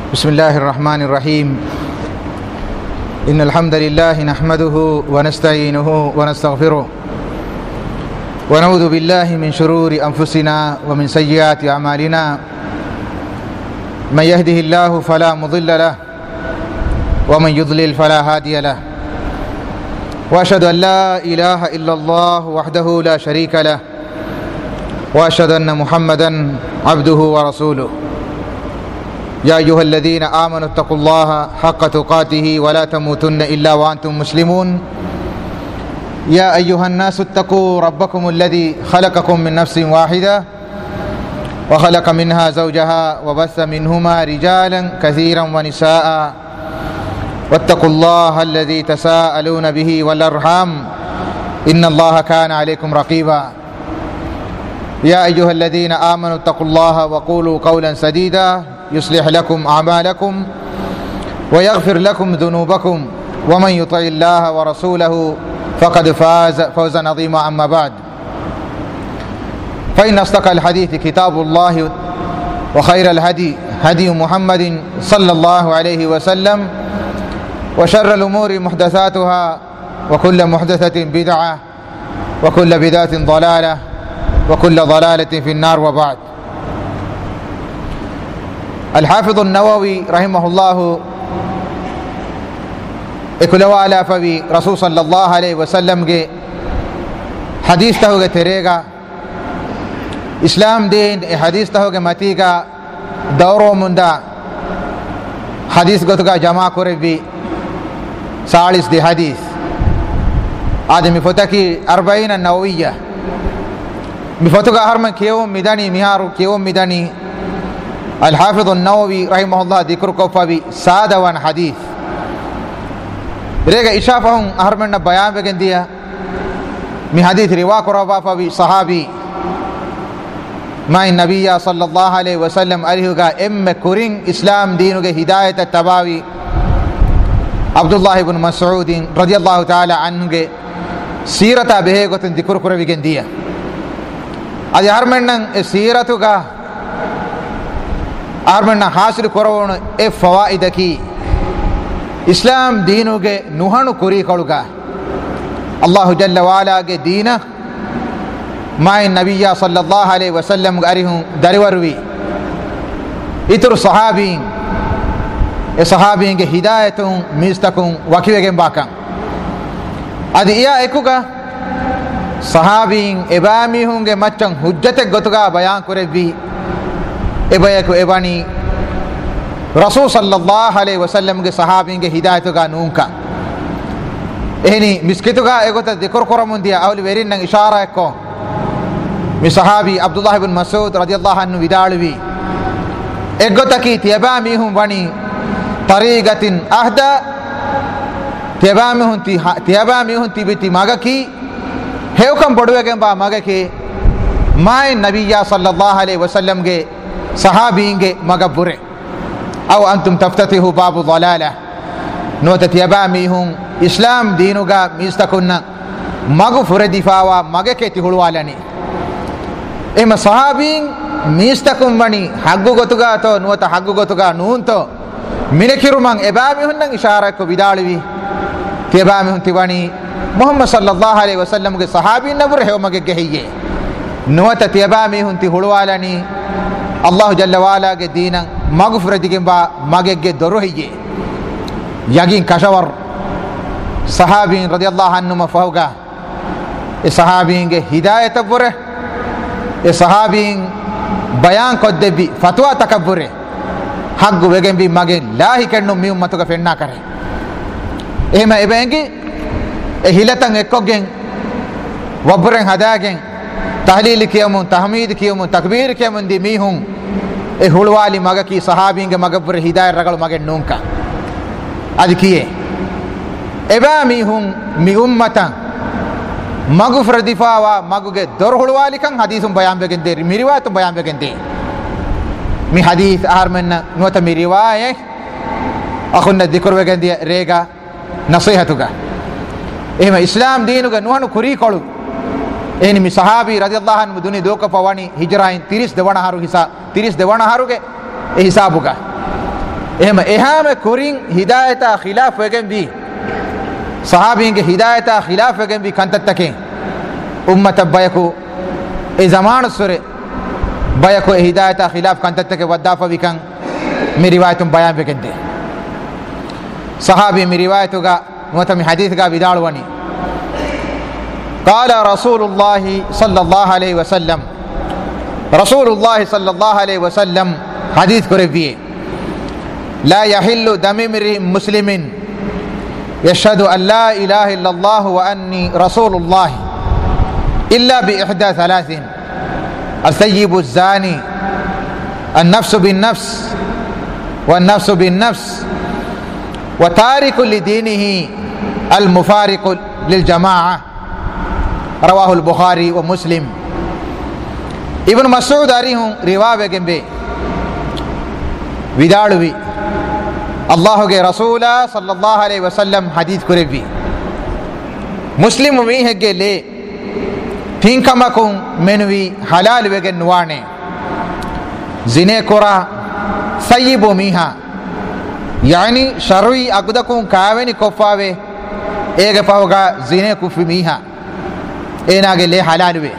بسم الله الرحمن الرحيم. إن الحمد لله نحمده ونستعينه ونستغفره ونعوذ بالله من شرور أنفسنا ومن سيئات أعمالنا. من يهده الله فلا مضل له ومن يضلل فلا هادي له. وأشهد أن لا إله إلا الله وحده لا شريك له وأشهد أن محمدا عبده ورسوله. يا أيها الذين آمنوا اتقوا الله حق تقاته ولا تموتن إلا وأنتم مسلمون. يا أيها الناس اتقوا ربكم الذي خلقكم من نفس واحدة وخلق منها زوجها وبث منهما رجالا كثيرا ونساء واتقوا الله الذي تساءلون به والأرحام إن الله كان عليكم رقيبا. يا أيها الذين آمنوا اتقوا الله وقولوا قولا سديدا يصلح لكم أعمالكم ويغفر لكم ذنوبكم ومن يطع الله ورسوله فقد فاز فوزا عظيما. أما بعد فإن أصدق الحديث كتاب الله وخير الهدي هدي محمد صلى الله عليه وسلم وشر الأمور محدثاتها وكل محدثة بدعة وكل بدعة ضلالة وكل ضلالة في النار. وبعد. الحافظ النووي رحمه الله اكلوالا فبي رسول صلى الله عليه وسلم کے حدیث تہوگے تیرےگا اسلام دین حدیث تہوگے متی کا دورو مندہ حدیث گتگا جمع کرے بھی 40 دی حدیث آدمی فتکی 40 النوویہ بفتگا هرمن كيوم ميداني ميارو كيوم ميداني الحافظ النووي رحمه الله ذكر كفابي سادة وان حديث ريغا إشافهم هرمن بيان بگن ديا مي حديث روا قرابا فابي صحابي ما النبي صلى الله عليه وسلم أريهوغا كورين إسلام دينوغا هداية التباوي عبد الله بن مسعود رضي الله تعالى عنه سيرة بهيغة ذكر قرابي گن ديا అది హర్మన్నన్ సీరతుగా హర్మన్న హాసిల్ కొరవణ ఏ ఫవాయిదకి ఇస్లాం దీనుಗೆ ನುಹಣು ಕುರಿಕಳುಗ ಅಲ್ಲಾಹು ಜಲ್ಲ ವಾಲಾಗೆ ದೀನ ಮಾಯ ನಬಿಯ ಸಲ್ಲಲ್ಲಾಹು ಅಲೈಹಿ ವಸಲ್ಲಂ ಅರಿಹು ದರಿವರುವಿ ಇತರು ಸಹಾಬೀನ್ ಎ ಸಹಾಬೀನ್ಗೆ ಹಿದಾಯತು ಮೀಸ್ತಕು ವಕಿವೆಗೆ ಬಾಕಂ ಅದು ಇಯಾ ಎಕುಗ ಸಹಾಬೀನ್ ಎಬಾಮಿ ಹುಂಗೆ ಮಚ್ಚಂ ಹುಜ್ಜತೆ ಗೊತುಗಾ ಬಯಾನ್ ಕುರೆವಿ ಎಬಯಕು ಎಬಾನಿ ರಸೂಲ್ ಸಲ್ಲಲ್ಲಾಹು ಅಲೈಹಿ ವಸಲ್ಲಂಗೆ ಸಹಾಬೀನ್ಗೆ ಹಿದಾಯತುಗಾ ನೂಂಕ ಎಹನಿ ಮಿಸ್ಕಿತುಗಾ ಎಗೊತ ದಿಕ್ರ್ ಕೊರಮುಂದಿಯ ಅವಲಿ ವೆರಿನ್ ನಂಗೆ ಇಶಾರಾ ಎಕ್ಕೋ ಮಿ ಸಹಾಬಿ ಅಬ್ದುಲ್ಲಾಹ್ ಇಬ್ನ್ ಮಸೂದ್ ರದಿಯಲ್ಲಾಹು ಅನ್ಹು ವಿದಾಳುವಿ ಎಗೊತಕಿ ತಿಯಬಾಮಿ ಹುಂ ವನಿ ತರೀಗತಿನ್ ಅಹದ ತಿಯಬಾಮಿ ಹುಂ ತಿಬಿತಿ ಮಗಕಿ ಹೇವಕಂ ಬಡುವೆಗೆಂಬ ಮಗಕ್ಕೆ ಮಾಯ ನಬಿಯ ಸಲ್ಲಲ್ಲಾಹು ಅಲೈಹಿ ವಸಲ್ಲಂಗೆ ಸಹಾಬೀಂಗೆ ಮಗ ಬುರೆ ಅವು ಅಂತುಂ ತಫ್ತತಿಹು ಬಾಬು ضلاಲ ನೋತತಿಯಬಾಮಿಹುಂ ಇಸ್ಲಾಂ ದೀನುಗ ಮೀಸ್ತಕುನ್ನ ಮಗು ಫುರದಿಫಾವ ಮಗಕ್ಕೆ ತಿಹುಳುವಾಲನಿ ಎಮ ಸಹಾಬೀನ್ ಮೀಸ್ತಕುಂ ವಣಿ ಹಗ್ಗು ಗೊತುಗ ತೋ ನೋತ ಹಗ್ಗು ಗೊತುಗ ನೂಂತೋ ಮಿನಕಿರುಮಂ ಎಬಾಮಿಹುನ್ನಂ ಇಶಾರಕ್ಕು ವಿದಾಳುವಿ ತಿಯಬಾಮಿಹುಂ ತಿವಣಿ ಮೊಹಮ್ಮದ್ ಸಲ್ಲಲ್ಲಾಹು ಅಲೈಹಿ ವಸಲ್ಲಂಗೆ ಸಹಾಬಿ ನಬುರ ಹೇವ ಮಗೆಗೆ ಹೀಗೆ ನುವತ ತಿಯಬಾಮಿ ಹುಂತಿ ಹುಳುವಾಲನಿ ಅಲ್ಲಾಹು ಜಲ್ಲ ವಾಲಾಗೆ ದೀನ ಮಗುಫ್ರದಿಗೆಂಬ ಮಗೆಗೆ ದೊರು ಹೀಗೆ ಯಗಿನ್ ಕಶವರ್ ಸಹಾಬೀನ್ ರದಿಯಲ್ಲಾಹು ಅನ್ಹು ಮಫಹುಗ ಎ ಸಹಾಬೀನ್ಗೆ ಹಿದಾಯತ ಬುರೆ ಎ ಸಹಾಬೀನ್ ಬಯಾನ್ ಕೊದ್ದೆಬಿ ಫತ್ವಾ ತಕಬ್ಬುರೆ ಹಗ್ಗು ವೆಗೆಂಬಿ ಮಗೆ ಲಾಹಿ ಕಣ್ಣು ಮಿ ಉಮ್ಮತುಗ ಫೆನ್ನಾ ಕರೆ එහෙම එබැංගි හිලතන් එක්කොගෙන් වබ්බරෙන් හදාගෙන් තහලීල් කියමු තහමීද් කියමු තක්බීර් කියමු දී මීහුන් ඒ හුල්වාලි මගකී සහාබීන්ගේ මගබ්බර හිදාය රගල මගෙන් නුන්ක අද කියේ එබා මීහුන් මි උම්මතන් මගු ෆරදිෆාවා මගුගේ දොර හුල්වාලිකන් හදීසුම් බයන් බෙගෙන් දේ මිරිවාතුම් බයන් බෙගෙන් දේ මි හදීස් ආර්මන්න නොත මිරිවායේ අඛුන්න දිකර බෙගෙන් දේ රේගා නසීහතුගා එහෙම ඉස්ලාම් දීනුග නුහණු කුරීකොළු එහෙනි මි සහාබි රදියල්ලාහු අන්හු දුනි දෝක පවණි හිජරායින් 32 වණ හරු හිසා 32 වණ හරුගේ ඒ හිසාබුගා එහෙම එහාම කුරින් හිදායතා ඛිලාෆ් වගෙන් බි සහාබීන්ගේ හිදායතා ඛිලාෆ් වගෙන් බි කන්තත්තකේ උම්මත බයකු ඒ zamaanu sure බයකු ඒ හිදායතා ඛිලාෆ් කන්තත්තකේ වද්දාෆ විකන් මේ රිවායතුන් බයන් වගෙන්දී صحابي من روايتك وتم حديثك بدالوني قال رسول الله صلى الله عليه وسلم رسول الله صلى الله عليه وسلم حديث كربيه لا يحل دم امرئ مسلم يشهد أن لا إله إلا الله وأني رسول الله إلا بإحدى ثلاث الثيب الزاني النفس بالنفس والنفس بالنفس وتارك لدينه المفارق للجماعة رواه البخاري ومسلم ابن مسعود أريهم رواية جنبه وداروي الله کے رسول صلی اللہ علیہ وسلم حدیث کرے بھی مسلم میہ کے لے تینکمکم منوی حلال وگن نوانے زنے کرا سیب میہا یعنی شرعی اقدکم کاوینی کفاوے ایک پاوگا زنے کفی میہا اینا کے لے حلال وے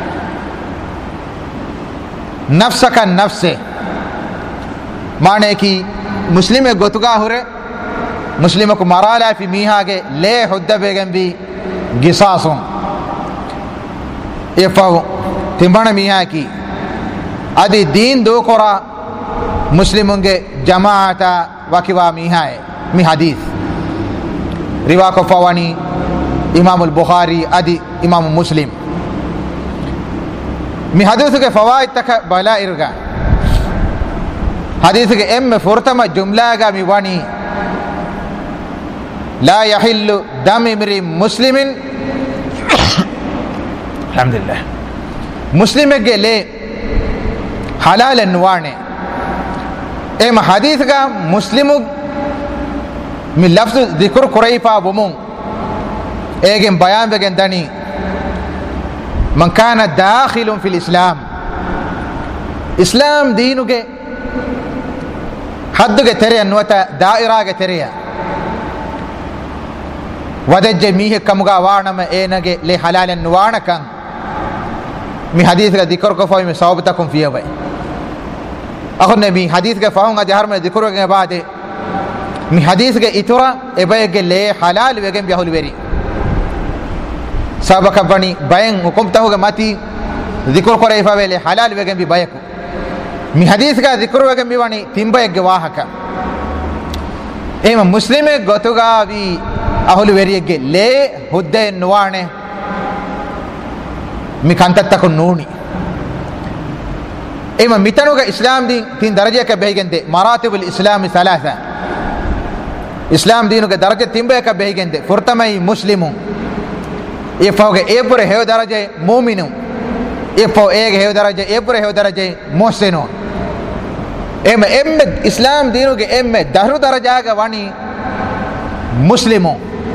نفس کا نفس مانے کی مسلم گوتگا ہورے مسلم کو مرالا فی میہا کے لے حد بیگم بھی گساسوں یہ پاو تمبن میہا کی ادی دین دو کرا مسلموں کے جماعتا وکوا میہا ہے می حدیث روا کو فوانی امام البخاری ادی امام مسلم می حدیث کے فوائد تک بلا ارگا حدیث کے ام فرتم جملہ کا می وانی لا يحل دم امرئ مسلم الحمدللہ مسلم کے لے حلال نوانے ام حدیث کا مسلم می لفظ ذکر قریفا بمون ایک بیان بگن دنی من کان داخل فی الاسلام اسلام دینو کے حد کے تیرے انوتا دائرہ کے تیرے ودج میہ کمگا وانم اینگے لے حلال نوانکن می حدیث کا ذکر کو فہم صحبتکم فی وے اخر نے می حدیث کے فہم کا جہر میں ذکر کے بعد می حدیث کے اترا ابے کے لے حلال وگم بیہول ویری سبق بنی بین حکم تہ متی ذکر کرے فوے لے حلال وگم بھی بیکو می حدیث کا ذکر وگم بھی ونی تنبے گواہک ایم مسلم گتگا بھی اہل ویری کے لے حد نوانے می کانت تک نونی ایم میتنو کا اسلام دین تین درجے کے بہگن دے مراتب الاسلام ثلاثہ اسلام دینو کے درجے تنبے کا بہگن دے فرتمئی مسلموں یہ فوق ایک پر ہے درجے مومنوں یہ فوق ایک ہے درجے ایک پر ہے درجے محسنوں ایم اسلام دینو کے ایم دہر درجہ کا وانی مسلموں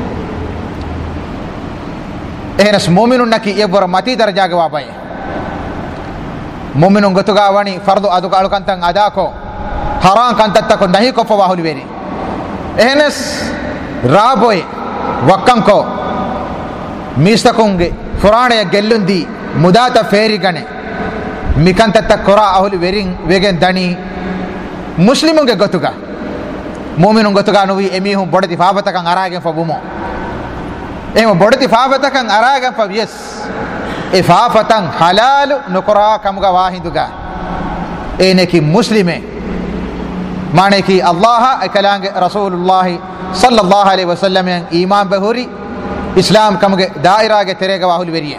اہنس مومنوں نکی یہ پر متی درجہ کا وابائے مومنوں گتگا وانی فرض ادو کالو کنتن ادا کو حرام کنتت کو نہیں کو فواہل ویری اہنس رابوئے وکن کو میستکونگے فرانے گلندی مداتا فیری گنے میکنت تک قرآ اہل ویرین ویگن دنی مسلموں کے گتگا مومنوں گتگا نوی امی ہوں بڑھتی فابتا کن اراغن فبومو ایم بڑھتی فابتا کن اراغن فبیس افافتا حلال نقرآ کمگا واہندگا اینے کی مسلمیں مانے کی اللہ اکلانگ رسول اللہ صلی اللہ علیہ وسلم ایمان بہوری اسلام کم کے دائرہ کے تیرے کا واہل ویری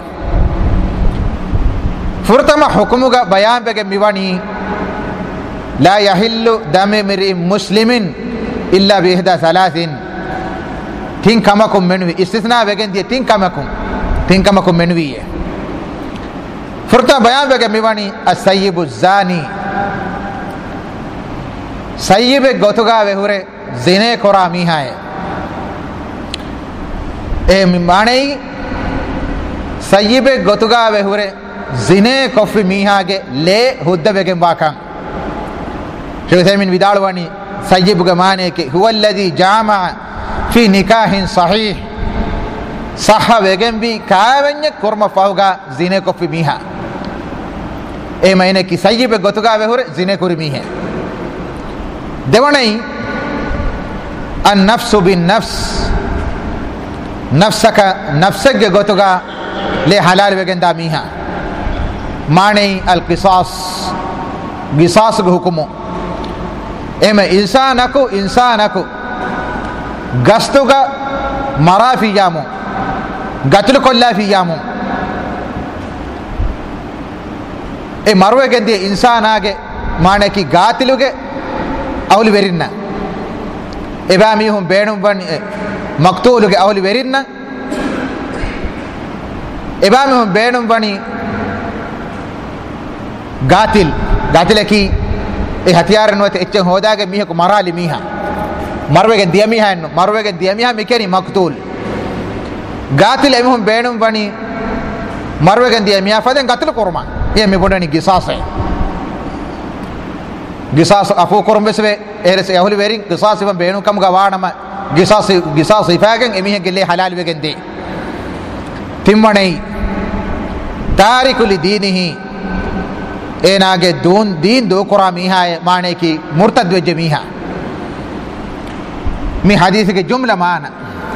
فرتم حکم کا بیان پہ کہ میوانی لا یحل دم امرئ مسلم الا باحدى ثلاث تین کمکم منوی استثناء وگن دی تین کمکم منوی ہے فرتم بیان پہ کہ میوانی السیب الزانی سیب گوتگا وہورے زنے کرا میہا ہے اے مانے سیب گوتگا وہورے زنے کفی میہا کے لے حد وگم واکن شیخ عثیمین وداڑوانی sayyibga maneke huwa alladhi jama'a fi nikahin sahih sahha wegembi kaavenya korma fauga zine ko fi miha e maine ki sayyibe gotuga we hore zine kuri mihe devanai an nafsu bin nafs nafsaka nafsage gotuga le halal wegenda miha mane al qisas qisas ge hukumu ema insanaku gastuga marafi jamu gatul kollafi jamu e marwegende insanage manaki gatiluge awli werinna ebami hum beenum ban maktuluge awli werinna ebami hum beenum bani gatilaki e hatiyar nuwate ecce hodage miha ko marali miha marwege diyamiha enno marwege diyamiha mikeni maktul gatil emhum beenum bani marwege diyamiha faden gatil korma e me bodani gisas afu korum beswe eres yahuli werin gisas ibn beenu kam ga waanama gisas ifagen emihe gelle halal wegen de timmanei tarikul dinihi enage din do qura miha maane ki murtad we jamiha mi hadith ke jumla maana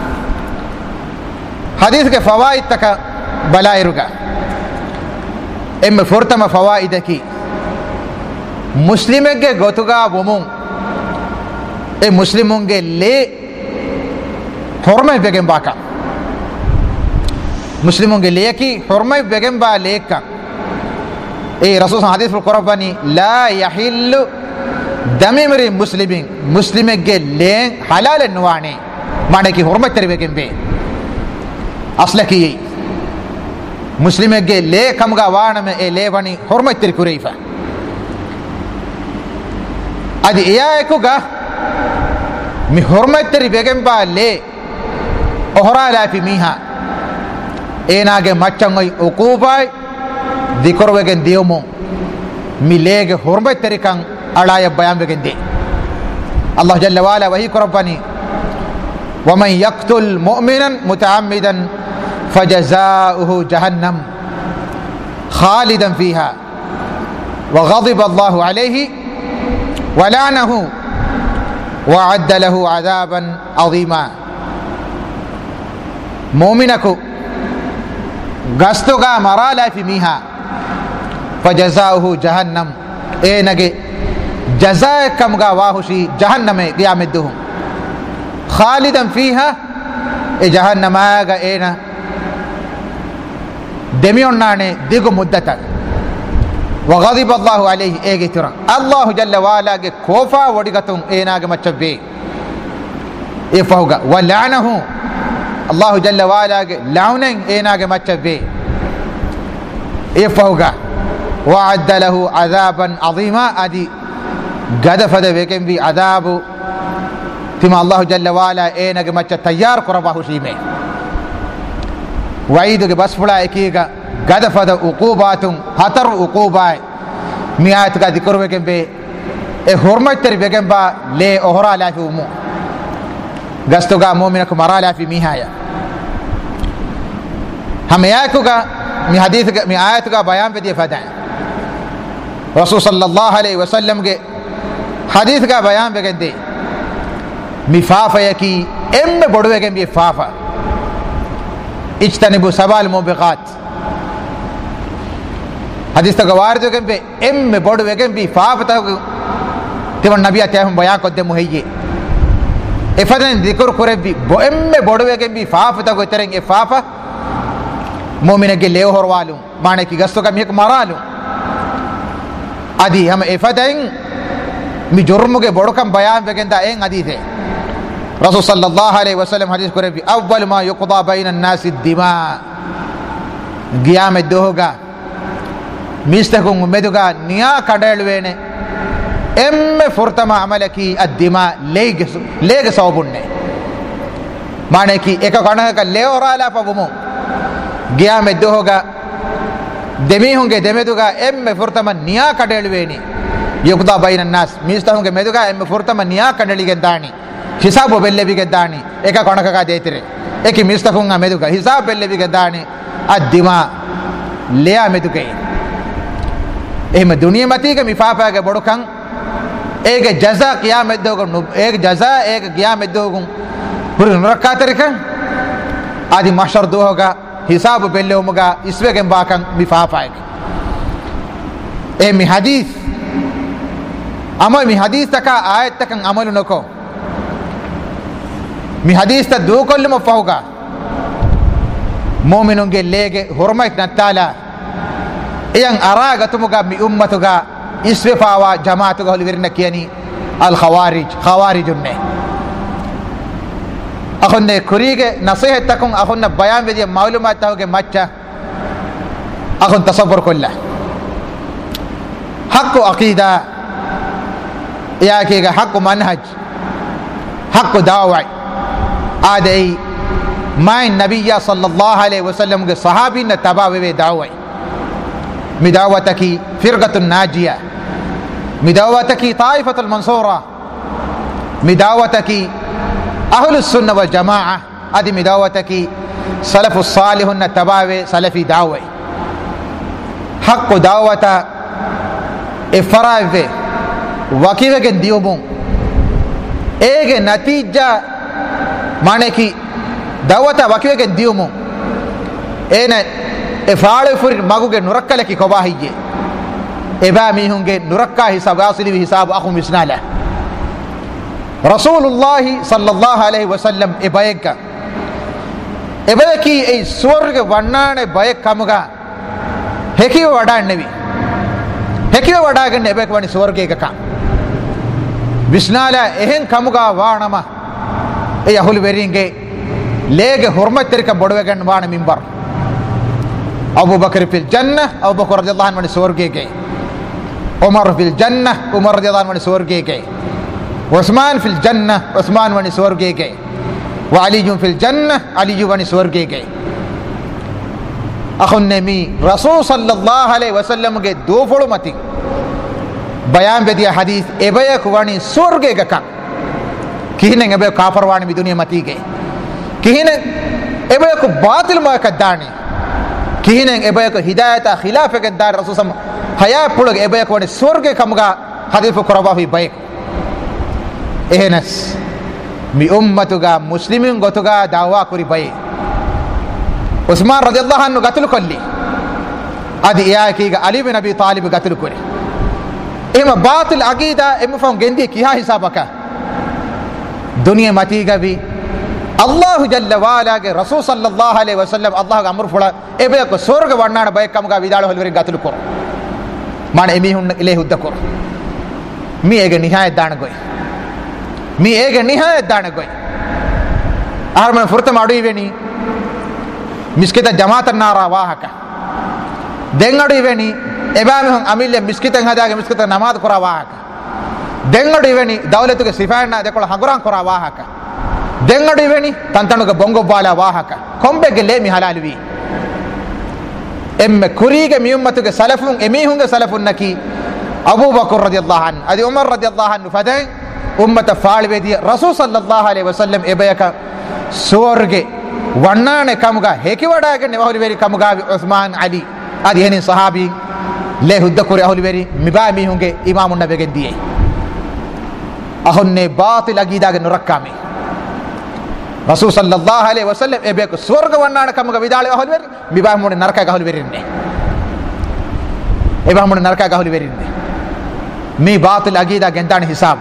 hadith ke fawaid taka balairuga em fortama fawaid ki muslimege gotuga bomun e muslimunge le hormay begen baka muslimunge le ki hormay begen ba leka e rasul hadith fil qur'ani la yahillu damimri muslimin muslimege le halal nuwane mane ki hormay teri begen be aslaki muslimege le kamga waaname e levani hormay teri kureifa adi iyaekuga mi hormatteri begen ba le ohra la fi miha enage maccangoy uqubay dikor wegen diomo mi lege hormatteri kan alaya bayan wegen de Allah jalla wa ala wahi rabbani wa man yaqtul mu'minan muta'ammidan fajazaohu jahannam khalidan fiha wa ghadiba Allah alayhi ولعنه وعد له عذابا عظيما مؤمنكو غستوغا مرالا في ميها فجزاؤه جهنم نگه جزاء كمغا واهشي جهنم قيامدهم خالدا فيها جهنم اغا اينا دميونانه ديغو مدتا وغضب الله عليه ايغترا الله جل وعلا کے کوفا وڈگتم ایناگ مچبے افوگا ولعنه الله جل وعلا کے لعنن ایناگ مچبے افوگا وعد له عذابا عظيما ادي غدفد وکم بھی عذاب تم الله جل وعلا ایناگ مچ تیار قربہ شیمے وعید کے بس پڑا ایکیگا غدفد عقوبات خطر عقوبات میات کا ذکر ہوئے کہ بے اے حرمت تری بگم با لے اوہرا لا فی امو گستو گا مومن کو مرا لا فی میہایا ہم آیت کا می حدیث کا می آیت کا بیان پہ دی فدا رسول صلی اللہ علیہ وسلم کے حدیث کا بیان پہ دے می فافا کی ام میں بڑوے کہ می فافا اجتنبوا سبع الموبقات حدیث تو وارد ہو گئے ام میں بڑھ ہوئے گئے فافتا ہو تیون نبی آتے ہم بیان کو دے محیے افادن ذکر کرے بھی ام میں بڑھ ہوئے گئے فافتا ہو تریں گے فافا مومنہ کے لے ہور والوں مانے کی گستوں کا میک مارا لوں ادھی ہم افادن می جرم کے بڑھ کم بیان بگندہ این حدیث ہے رسول صلی اللہ علیہ وسلم حدیث کرے بھی اول ما یقضى بین الناس الدماء قیام دو ہوگا مستكون مدوغا نيا كدلوينه ام فرتما عملكي الدماء ليغ صوبنه معنی کی ایک کنا کا لے اور الا فبمو گیا میں دو ہوگا دمی ہوں گے دمے دوگا ام فرتما نیا کڈلوینی ಯುಕ್ದಾ ಬೈನ ನಾಸ್ ಮೀಸ್ತಹುಂಗೆ ಮೆದುಗ ಎಮ್ಮೆ ಫುರ್ತಮ ನಿಯಾ ಕಂಡಳಿಗೆ ದಾಣಿ ಹಿಸಾಬು ಬೆಲ್ಲೆವಿಗೆ ದಾಣಿ ಏಕ ಕೊಣಕಗ ದೇತಿರೆ ಏಕಿ ಮೀಸ್ತಹುಂಗ ಮೆದುಗ ಹಿಸಾಬ್ ಬೆಲ್ಲೆವಿಗೆ ದಾಣಿ ಅದ್ದಿಮಾ ಲೆಯಾ ಮೆದುಗೆ එහෙම දුනිය මතීක මිෆාපාගේ බොඩකන් ඒක ජසා කියාමෙත් දෝගුන් ඒක ජසා ඒක කියාමෙත් දෝගුන් පුරු නරකාතරික ආදි මහෂර් දෝහගා හිසාබ බෙල්ලෙමුගා ඉස්වෙගෙන් බාකන් මිෆාපායක මේ හදීස් අමල් මේ හදීස් තක ආයත් තකන් අමලු නකෝ මේ හදීස් ත දෝකොල්ලම ෆහුගා මුමිනුන්ගේ ලේගේ හොරමයිත් නැත්තාලා එයන් අරාගතුමුගා මි උම්මතුගා ඉස්වෙපාවා ජමාතුගා හොලිවිරන කියනි අල් ඛවාරිජුන්නේ අහොන්නේ කුරීගේ නසීහතකුන් අහොන්න බයාන් වෙදිය මාලුමාත් තවගේ මච්චා අහොන් තසවර් කොල්ලා හක්කු අකීදා යාකේගේ හක්කු මන්හජ් හක්කු දාවයි ආදේ මයින් නබියා සල්ලල්ලාහු අලයිහි වසල්ලම්ගේ සහාබින්න තබාවේ දාවයි مداوتك فرقة الناجية مداوتك طائفة المنصورة مداوتك أهل السنة والجماعة هذه مداوتك سلف الصالح التباوي سلفي دعوة حق دعوة إفراغ وكيف ديوبون إيه نتيجة معنى كي دعوة وكيف ديوبون إيه එෆාලෙ ෆුරි මගුගේ නුරක්කලකි කොබාහියේ එබා මීහුන්ගේ නුරක්කා හිසාබ ආසිලි හිසාබ අහු මිස්නාල රසූලුල්ලාහි සල්ලල්ලාහු අලයිහි වසල්ලම් එබයකි ඒ ස්වර්ග වන්නානේ බය කමුගා හෙකිව වඩා නෙවි හෙකිව වඩාගෙන එබයක වනි ස්වර්ගයක කම් විස්නාල එහෙන් කමුගා වානම ඒ අහුලි වෙරින්ගේ ලේගේ හොර්මත්තරික බොඩවගන් වාන මින්බර් अबू बकर फिल जन्नह अबू बकर रज़ियल्लाहु अन्हु स्वर्गे गए उमर फिल जन्नह उमर रज़ियल्लाहु अन्हु स्वर्गे गए उस्मान फिल जन्नह उस्मान वनि स्वर्गे गए व अली फिल जन्नह अली वनि स्वर्गे गए अखुन्ने मी रसूल सल्लल्लाहु अलैहि वसल्लम के दो फोड़ मती बयान पे दिया हदीस एबयक वनि स्वर्गे का किहने एबे काफर वाणी भी दुनिया मती गए किहने एबयक बातिल मा कदानी කිහිනෙන් එබයක හිදායත ඛිලාෆක දාර රසූල් සම හයා පුලග එබයක වඩ ස්වර්ගේ කමගා හදීෆ කරබාහි බයික් එහෙනස් මි උම්මතුගා මුස්ලිමින් ගොතුගා දාවා කුරි බයි උස්මාන් රදියල්ලාහු අන්හු ගතුල් කොල්ලි අදි එයාකීගා අලි බින් අබී තාලිබ් ගතුල් කුරි එහෙම බාතිල් අකීදා එම ෆම් ගෙන්දී කියා හිසාබක දුනිය මතීගවි अल्लाह जल्ल वाला के रसूल सल्लल्लाहु अलैहि वसल्लम अल्लाह का अमर फुड़ा एबे को स्वर्ग वर्णाण बयकम का विदाल हलवरी गातुल को माने एमी हुन इले हुद्द को मी एगे निहायत दाण गोय मी एगे निहायत दाण गोय आर मन फुरत माडु इवेनी मिस्कित जमात नारा वाहक देंगडु इवेनी एबा में हम अमिले मिस्कित हदागे मिस्कित नमाज कोरा वाहक देंगडु इवेनी दौलत के सिफायना देखो हगुरान कोरा वाहक දෙංගඩු වෙනි තන්තනුක බොංගො බාලා වාහක කොම්බෙගේ ලේ මි හලාලුවි එම්ම කුරීගේ මියුම්මතුගේ සලෆුන් එමීහුන්ගේ සලෆුන් නකි අබූ බකර් රදියල්ලාහු අන්හු අදි උමර් රදියල්ලාහු අන්හු ෆදයි උම්මත ෆාල්වේදී රසූල් සල්ලල්ලාහු අලයිහි වසල්ලම් එබයක ස්වර්ගේ වන්නානේ කමුගා හේකි වඩාගෙන වහුලි වෙරි කමුගා උස්මාන් අලි අදි එනි සහාබි ලේ හුද්ද කුරි අහුලි වෙරි මිබා මිහුන්ගේ ඉමාමුන් නබිගෙන් දියේ අහොන්නේ බාතිල් අගීදාගේ නුරක්කාමි रसूल सल्लल्लाहु अलैहि वसल्लम एबे को स्वर्ग वन्नाण कमग विदाले अहल वेर बिबाह मोने नरक गहल वेरिन्ने एबा मोने नरक गहल वेरिन्ने मी बातिल अकीदा गेंतान हिसाब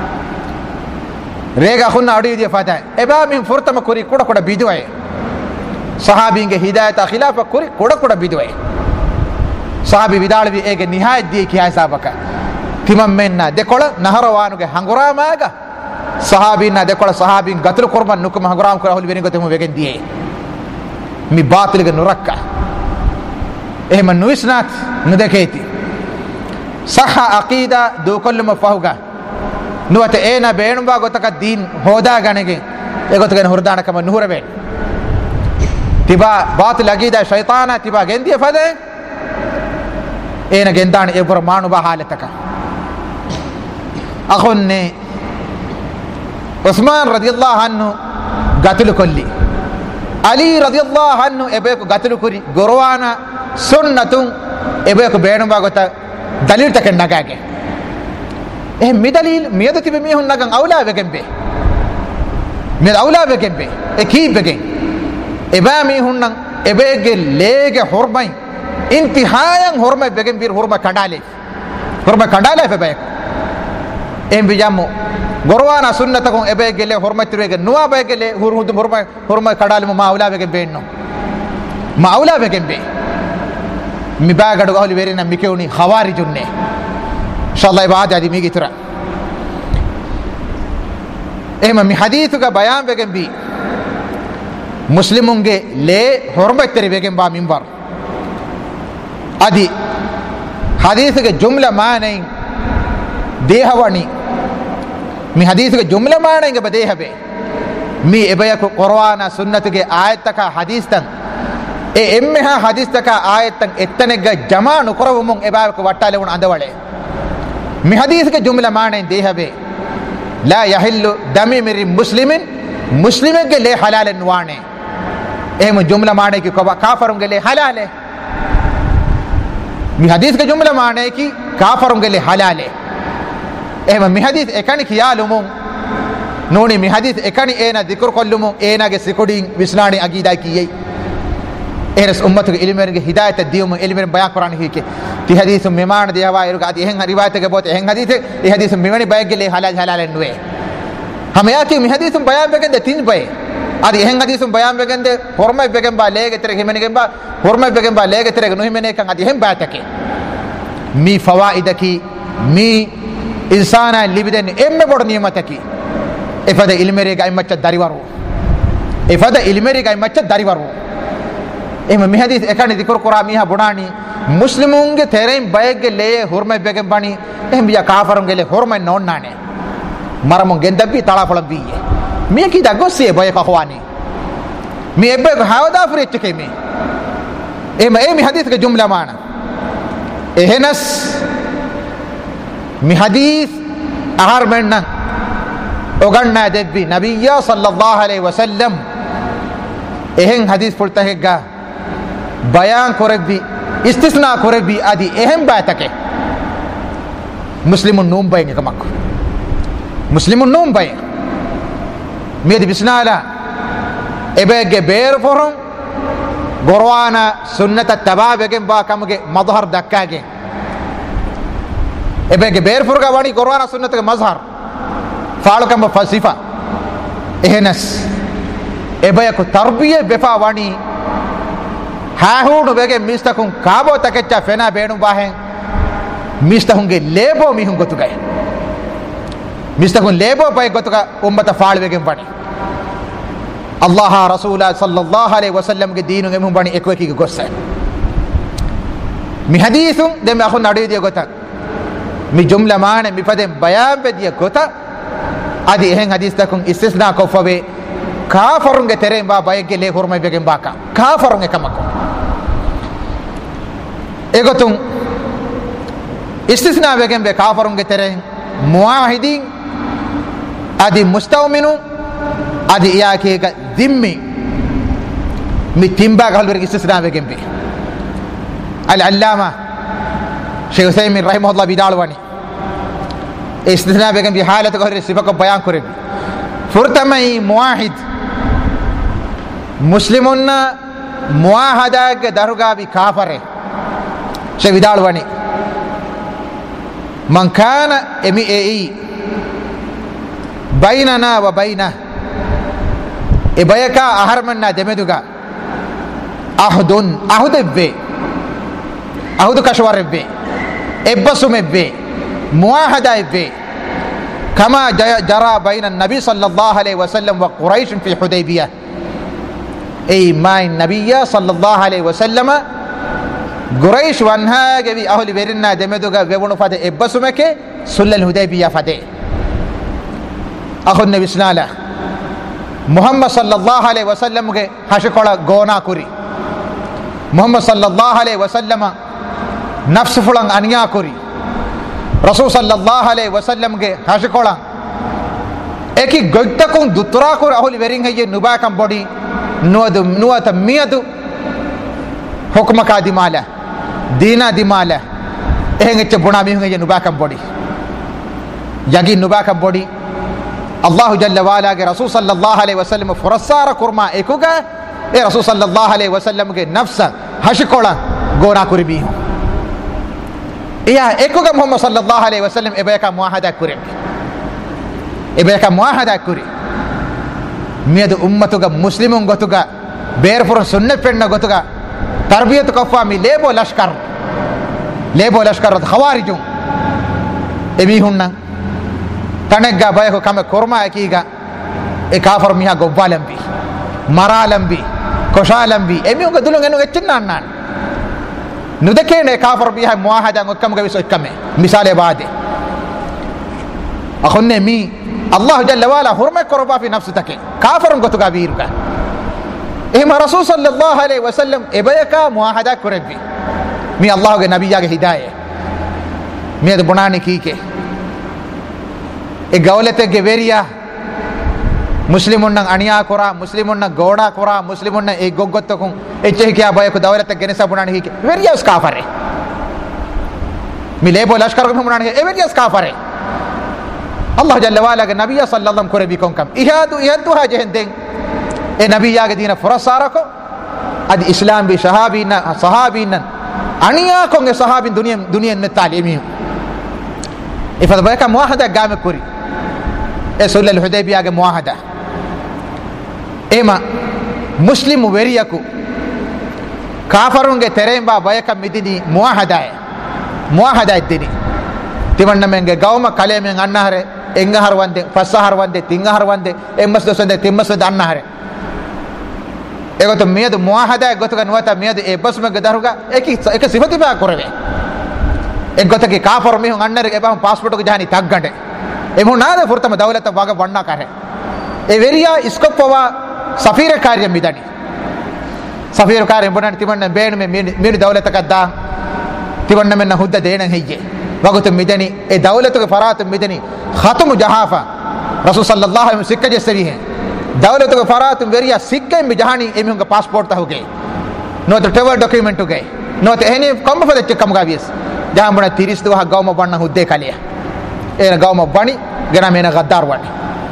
रेगा खुन्ना अडी दिया फाता एबा मी फुरतम कुरी कोड कोड बिदुए सहाबींगे हिदायत खिलाफ कुरी कोड कोड बिदुए सहाबी विदाल भी एक निहायत दी किया हिसाब का तिमम मेन्ना देकोळ नहरवानुगे हंगुरामागा सहाबीन देखो सहाबीन गतल कुर्बान नुकम हगराम कर अहल वेरिन गतम वेगन दिए मी बातिल के नुरक्का एम नुइसनात नुदकेती सह अकीदा दो कल मफहुगा नुवत एना बेणुबा गोतक दीन होदा गणगे एगोतगन हुरदान कम नुहरबे तिबा बातिल अकीदा शैताना तिबा गेंदिए फदे एना गेंदान एबर मानुबा हालतक akhonne Usman radiyallahu anhu gatulu kolli Ali radiyallahu anhu ebeku gatulu kuri gorwana sunnatun ebeku beenumba gota dalil taken nagage mi dalil miyadu tibe mi hun nagan awla vegembe mi awla vegembe ekibegen eba mi hunnan ebege lege hormai intihayan hormai begen bir horma kandale fe bek em bijamu gorwana sunnatakon ebege le hormatirege nuwa bege le hurhudum horma kadale ma awla begen beenno ma awla begen be mi bagadu gahli verina mikewni khawarijunne inshallah ibad adi mi gitra ema mi hadithu ga bayan begen bi muslimunge le hormatteri begen ba minbar adi hadithu ga jumla maanai dehawani mi hadithu ga jumla maanai ga badehabe mi ebayaku qur'ana sunnatuge ayataka hadistan emmeha hadistaka ayatan ettanega jama nukorawum ebayaku wattale un andawale mi hadithu ga jumla maanai dehabe la yahillu dami miri muslimin muslimege le halalen wane em jumla maanai ki kafarunge le halale mi hadith ke jumla maane ki kafarunge le halale ehma mi hadith ekani kiyalumu noni mi hadith ekani ena dhikr kollumu ena ge sikudin visnani agida kiyei eres ummatu ge ilmerge hidayat diyum ilmer bayan quran hike ti hadith meman dewa iruga adi hen riwayat ge bot hen hadith e hadith mewani bayge le halal nuwe hamaya ki mi hadith bayan begen de tin bay adi hen hadith bayan begen de hormay begen ba lege tere himeni gen ba hormay begen ba lege tere no himene kan adi hen bayatake mi fawaidaki mi insana libiden emme bod niyamataki ifada ilmeri ga imacca dariwaru ema mi hadith ekani dhikr qura miha bunani muslimunge terein bayge le hormay begen bani em biya kafarunge le hormay nonnane maramun gendabi tala pala biye mi ki da gosse boy ka khwani mi ebbe hawada furech ke mi ema mi hadith ke jumla mana ehnas mi hadith ahar menna oganna debbi nabiyya sallallahu alaihi wasallam ehen hadith pultahega bayan korebbi istisna korebbi adi ehem baatake muslimun num bayne kamak muslimun num bay medi bisnala ebege ber forum gorwana sunnata tababege ba kamge madhar dakkage ebege ber furga wani gorwana sunnata mazhar faalukam fasifa ehnas ebayaku tarbiye befa wani hahudu bege mistakun kabo takecca fena beenu bahen mistahunge lebo mihun gotugay mistakun lebo bay gotuga ummata faalwege bani Allah Rasulullah sallallahu alaihi wasallam ge deenu ngem bani ekweki ge gossa mi hadithum de me akhun nadu diya gota mi jumla maane mi padem bayan be diya gota adi ehen hadith takun istisna ko fabe kafarunge tere ba bayge le hormay bege baka kafarunge kamako egotum istisna bege be kafarunge tere muahidin adi mustawminu adi iyake ga dhimmi mi timba galber istisna bege be al allama shaykh Uthaymin rahimahullah bidalwani istisna bege be halat ko sifako bayan kore furtamai muahid muslimunna muahada ke daruga bi kafare shaykh bidalwani man kana emi bainana wa bainah ebayaka aharmanna demeduga ahudebbe ahudu kashwarebbe ebbasumebbe muahada ebbe kama jara baina nabi sallallahu alaihi wasallam wa quraish fi hudaybiyah ay my nabiyya sallallahu alaihi wasallam quraish wanha gebi ahli berinna demeduga webunu fade ebbasumeke sulal hudaybiyah fade akhun nabi sallallahu muhammad sallallahu alaihi wasallam ge hashikola gona kuri muhammad sallallahu alaihi wasallam nafs fulang aniya kuri ರಸೂಲ್ ಸಲ್ಲಲ್ಲಾಹು ಅಲೈಹಿ ವಸಲ್ಲಂಗೆ ಹಶಕೊಳ ಏಕಿ ಗೊತ್ತಕುಂ ದುತ್ರಾಕುರ ಅಹುಲಿ ವೆರಿಂಗ್ ಹಯ್ಯೆ ನುಬಾಕಂ ಬೊಡಿ ನುವತ ಮಿಯದು ಹುಕ್ಮಕ ದಿಮಾಲ ದೀನಾ ದಿಮಾಲ එහෙගෙච්ච බුණා මිහුගේ නුබාකම් බොඩි යගි නුබාකම් බොඩි අල්ලාහ් ජල්ල වාලාගේ රසූල් සල්ලල්ලාහු අලයිහි වසල්ලම ෆරස්සාර කුර්මා එකුගා ඒ රසූල් සල්ලල්ලාහු අලයිහි වසල්ලමගේ නෆ්ස හෂකොල ගෝනා කුරිබි එයා එකුගා මුහම්මද් සල්ලල්ලාහු අලයිහි වසල්ලම එබයක මුවාහදා කුරිබි එබයක මුවාහදා කුරි මියද උම්මතුගා මුස්ලිමුන් ගොතුගා බේරපුර සුන්නත් පෙන්න ගොතුගා තර්බියතු කෆා මි ලේබෝ ලෂ්කර් ලේබෝ ලෂ්කරත් ඛවාරිජුන් එමිහුන්න තනෙග්ගා බයක කම කොර්මා එකීගා ඒ කාෆර් මිහා ගොබ්වාලම්බි මරාලම්බි කොෂාලම්බි එමිහුග දුලුන් එනු එච්චින්නාන්නාන් නුදකේනේ කාෆර් මිහා මුවාහදන් ඔක්කම ගවිස ඔක්කම මිසාලේ බාදේ අඛොන්නේ මි අල්ලාහ් ජල්ල වාලා හුර්මත් කරබා ෆි නෆ්සතක කාෆරුන් ගොතුගා වීරුගා එහෙම රසූල් සල්ලල්ලාහු අලයිහි වසල්ලම් එබයකා මුවාහදා කරෙබ්බි mi Allahge nabiyage hidaye miyade bonani kike e gawletege veriya muslimun nan aniya kora muslimun nan goda kora muslimun nan e goggottakun ecce kiya bayako dawlete genesa bonani hike veriya us kafare mi lebo lashkar ko bonani e veriya us kafare Allah jalla wala ge nabiyya sallallahu alaihi wasallam kore bi kon kam ihadu ha jehenden e nabiyage dina furasarako ad islam bi sahabina අනියා කොංගේ සහාබින් දුනියෙන් නැතාලි එමිහු ඉෆද බයක මුවාහදා ගාම කුරි ඒ සුල්ලල් හුදයිබියාගේ මුවාහදා එම මුස්ලිම් වෙරියකු කාෆරුන්ගේ තෙරෙම්බා බයක මිදිනි මුවාහදා ඉදිනි තිවන්නමෙන්ගේ ගවම කලෙමෙන් අන්නහරේ එංගහර වන්දේ පස්සහර වන්දේ තිංගහර වන්දේ එම්මස් දොසෙන්දේ තිම්මස් දන්නහරේ එගොත මියද මුවාහදා ගොතක නුවත මියද ඒ බස්මග දරුගා එක සිෆතිබා කරවේ එගොතක කාෆර් මිහුන් අන්නරේ එබම් පාස්පෝර්ට් එක ජහනි තග්ගඩ එමු නාද ෆුර්තම දවලත වග වන්නා කරේ ඒ වෙරියා ඉස්කොප්පවා සෆීර කාර්ය මිදනි සෆීර කාර්ය බොනන් තිවන්න බේන මේ දවලත කද්දා තිවන්න මෙන්න හුද්ද දේන හෙయ్యే වගොත මිදනි ඒ දවලතක ෆරාත මිදනි ඛතමු ජහාෆා රසූල් සල්ලල්ලාහු අලයිහි වසල්ලම් සික්ක ජෙසරිහ दौलत को फरात वेरिया सिक्के में जहानी एमी उनका पासपोर्ट हो गए नो तो ट्रैवल डॉक्यूमेंट हो गए नो तो एनी कम फदे चकम गावियस जहां बना 30 दो गांव में बनना हुद्दे का लिया ए गांव में बनी गना में गद्दार वाणी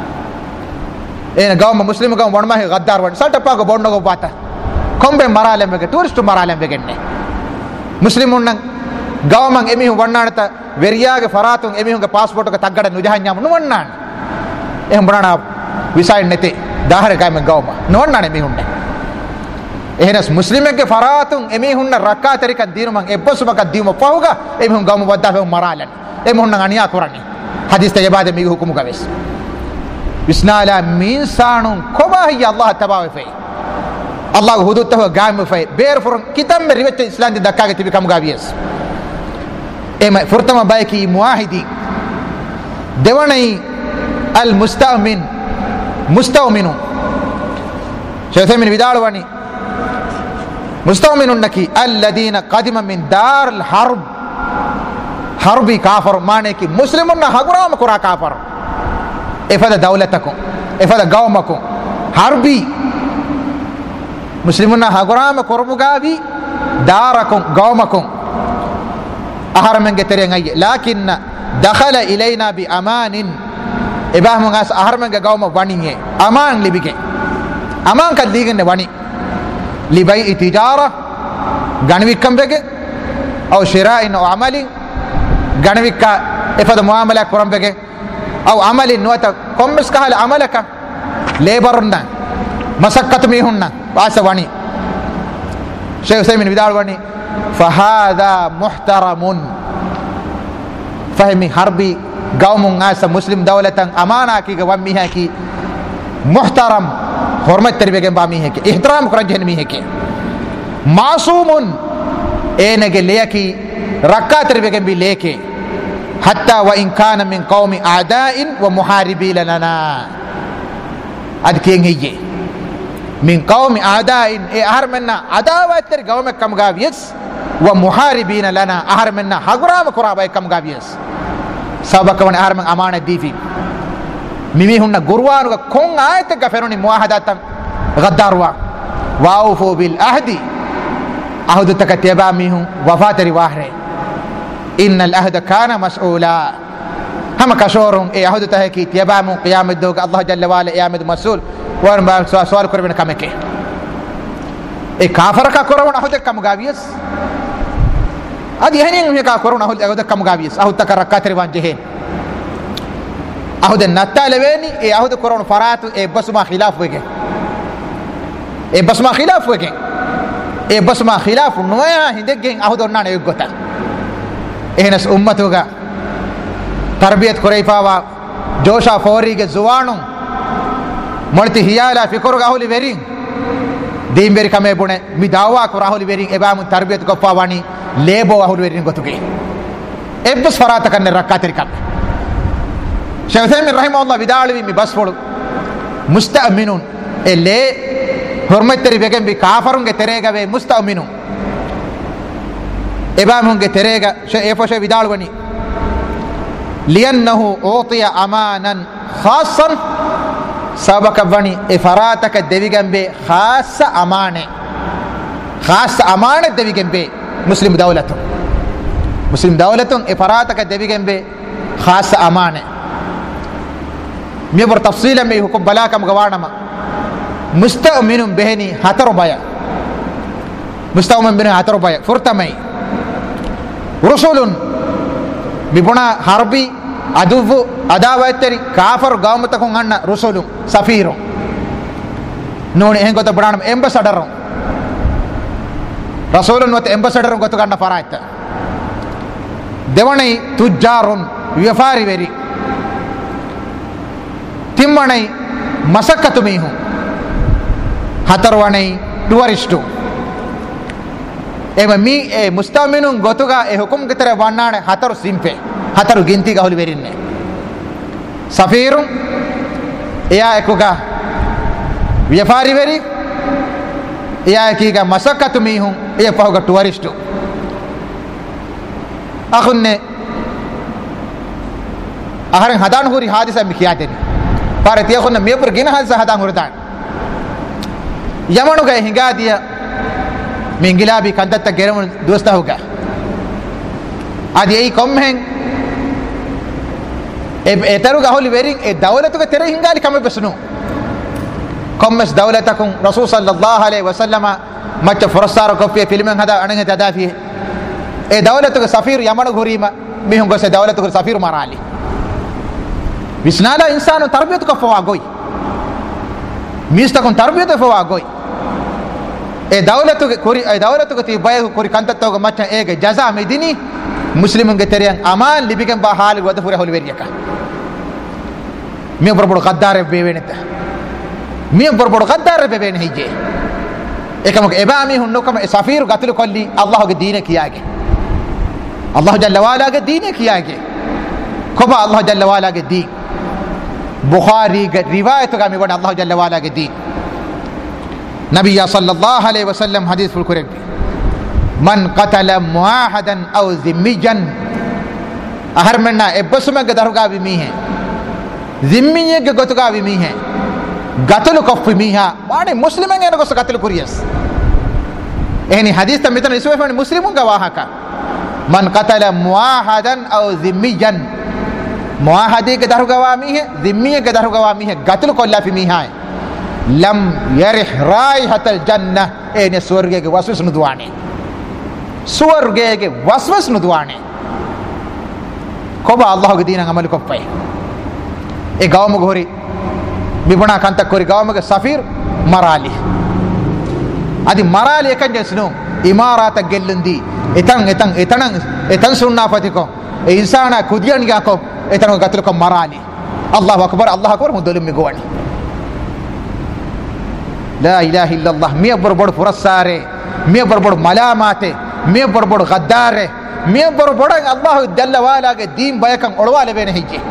ए गांव में मुस्लिम गांव वन में गद्दार वाणी सटपा को बोंडो को बाता कंबे मराले में टूरिस्ट मराले में गन्ने मुस्लिम उन गांव में एमी वन्नाता वेरिया के फरात एमी उनका पासपोर्ट का तगड़ नुजहान्या नुवन्ना एम बना विसाइड नेते दाहर काय में गाव में नोन्नाने मी हुन्ने ehnas muslimen ke faratun emi hunna rakka tarika dinu man ebbosu baka dimu pahuga emi hun gamu wadda fe maralan emi hunna aniya kurani hadis te ibade mi hukumu gaves bisnala min sanun kobahi Allah tabawi fe Allah hudud tahu gamu fe ber furun kitam me riwet islam di dakka ke tibi kam gavies ema furtama bayki muahidi dewanai al musta'minu shaythamin vidalwani مستؤمن نکی الذين قدم من دار الحرب حربی کافر مانے کی مسلمون ہگرام کرا کافر افد دولتکم افد قومکم حربی مسلمون ہگرام کربگاوی دارکم قومکم احرمنگے ترے گئی لیکن دخل الینا بامان اباہم غاس احرمنگے قوم ونی امان لبگے امان کا دیگن ونی لبيع تجارة غنويك كم بيجي أو شراء أو عمل غنويك إفاد معاملة كرام بيجي أو عمل نوتا كم بس كهال عملك ليبرنا مسكت ميهنا باسواني شيخ سيمين بدار واني فهذا محترم فهمي حربي قوم ناس مسلم دولة أمانة كي قواميها كي محترم حرمت تربیہ بامی ہے کہ احترام کرجن می ہے کہ معصوم اینے کے لے کی رکا تربیہ بھی لے کے حتی وان کان من قوم اعداء ومحاربین لنا اد کہیں یہ من قوم اعداء اے ہر منا عداوت تر قوم کم گاویس ومحاربین لنا ہر منا حغرام قرابہ کم گاویس sabakawani aharman amana difi mimi hunna gurwanu ga kon ayat ga feroni muahadatan gaddarwa wa'ufu bil ahdi ahdu takateba mihun wafatari wahre innal ahda kana mas'ula hama kashorun e ahdu tahki tiyabamu qiyamad doga Allah jalla wala qiyamad mas'ul wan ba sawal korben kameke e kafara ka korawon ahdu kam gaviyas adi henin me ka korona ahdu kam gaviyas ahdu takarakatri wan jehen ahdu nataleweni e ahdu koron faratu e basma khilaf wege e basma khilaf wege e basma khilaf noya hindegen ahdu nana yugota ehnas ummatuga tarbiyat korayfawa josha fawrige zuwanu molti hiyala fikruga ahuli verin dimberi kame bune mi dawa ko ahuli verin ebamu tarbiyat ko pawani lebo ahuli verin gotuge ebbus farata kanne rakatri kam shaykhul rahimahullah bidalwi mi basfolu musta'minun elle hormatri begem bi kafarunge terega be musta'minun ebamunge terega efoshe bidalwani liannahu utiya amanan khassan sabaka bani ifarataka devigambe khassa amane devigambe muslim dawlatun ifarataka devigambe khassa amane mibur tafsila me hukum balakam gawanama musta'minun behni hatarubaya musta'min bin hatarubaya furtamai rusulun bibuna harbi aduvu adawateri kafar gawmatakun anna rusulun safiru noni hen gota branam ambassador rasulun wat ambassador gotu ganna farayta devanai tujjarun vyafari veri timmanai masakatu mihu hatarwanai duwaristu ema mi e mustaminun gotuga e hukum gitere wannane hataru simpe hataru ginti ga holi verinne safirun eya ekuga vyafari veri eya ekiga masakatu mihun eya pahuga touristu akhunne aharan hadan huri hadisa mi kiyadeni parati akhunne mepur gina hadisa hadan hurdan yamanu ga hingadiya mingilabi kandatta geramun dosta hoga adi ei komhen etaru ga holi verin e dawlatu ga tere hingali kame besnu kommes dawlatakum rasul sallallahu alaihi wasallam macha forasar ko pe filmen hada anen hada fi e dawlatu ga safir yamanu ghurima mihun go se dawlatu ga safir marali bisnala insanu tarbiyatu ka fawa goy mistakum tarbiyatu fawa goy e dawlatu ga ti bayu kori kantatto ga macha ege jaza medini muslimun ge teriyan aman libigen ba hal wada fure hol veriyaka mi borbor gaddare beweneta mi borbor gaddare bewen hije ekam e ba mi hunno kam safir gatul kolli allah ge dine kiyage allah jalla wala ge dine kiyage ko ba allah jalla wala ge din bukhari ge riwayat ga mi wada allah jalla wala ge din نبي صلى الله عليه وسلم حديث في القرآن من قتل معاهدا أو ذميا أهر منا إبسمة قدرها بميه ذمية قدرها بميه قتل كف بميه وأنا مسلم أنا قص قتل كوريس يعني حديث تمتنا يسوي فن مسلمون قواهك من قتل معاهدا أو ذميا معاهدي قدرها بميه ذمية قدرها بميه قتل كلا في ميه lam yarih raihatal jannah ene swargege waswas nudwane swargege waswas nudwane koba allah ge dina amal ko pay e gawmu gori bibuna kanta kori gawmu ge safir marali adi marali ekan jesno imarata gellundi etan sunna fatiko e insana kudiyan ga ko etan gatul ko marali allahu akbar mudulum mi gowani لا إله إلا الله مية بربड़ فرسارة مية بربड़ ملاماتة مية بربड़ غدارة مية بربड़ الله جل وعلا کے دین بیکم اڑوالے بے نہیں جی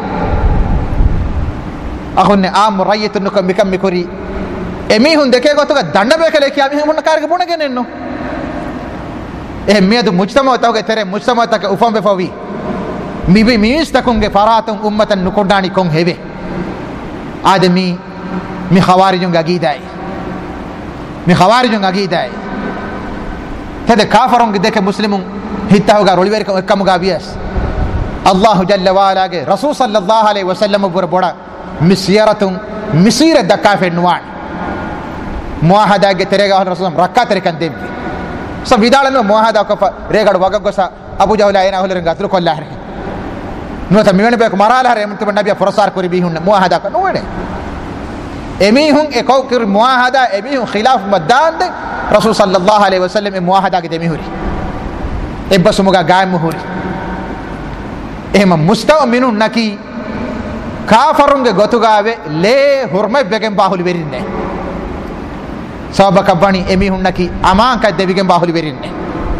اخن عام رایت نکم بکم مکری امی ہن دیکھے گو تو دنڈ بے کے لے کے امی ہن کار کے بونے کے ننو اے میہ تو مجتمع ہوتا کہ تیرے مجتمع تک افم بے فوی mibi miistakunge faratun ummatan nukondani kon heve adami mi khawarijun agidai mi khawarijun agidai tade kafarun deke muslimun hittahuga roliveri kamuga bias Allah jalla wa ala ge rasul sallallahu alaihi wasallam bur boda misiyaratun misira dakafe nuwan muahada ge terega rasul rakkatere kan devvi so vidalanu muahada ko regadu wagaggosa abu jahla ayna holerenga atru kollahre no ta miwene be ko marala hare mutu nabiya forasar kori bi hunna muahada ko no wede emihun e ko kir muahada emihun khilaf madande rasul sallallahu alaihi wasallam e muahada ge demihuri ebbasumuga gaay muhuri ehma musta'minun naki kafarunge gotugawe le hurma begen bahuli berinne sabaka bani emihun naki amanka debigen bahuli berinne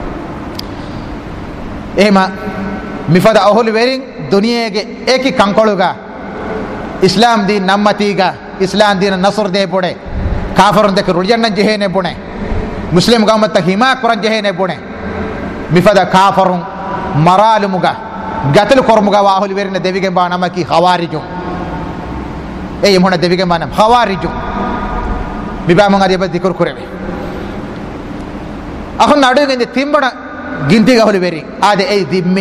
ehma mifada ahuli berin duniyege eki kankoluga islam din nammatiga islam din nasr de bode kafarun de rujanna jehene bone muslim gamatta hima quran jehene bone mifada kafarun maralumuga gatal kormuga wa ahuli berin debigen ba namaki khawarijun e mona debigen ba nam khawarijun biba mangari ba dikur kurebe akhon naduge timbana gintiga ahuli berin ade e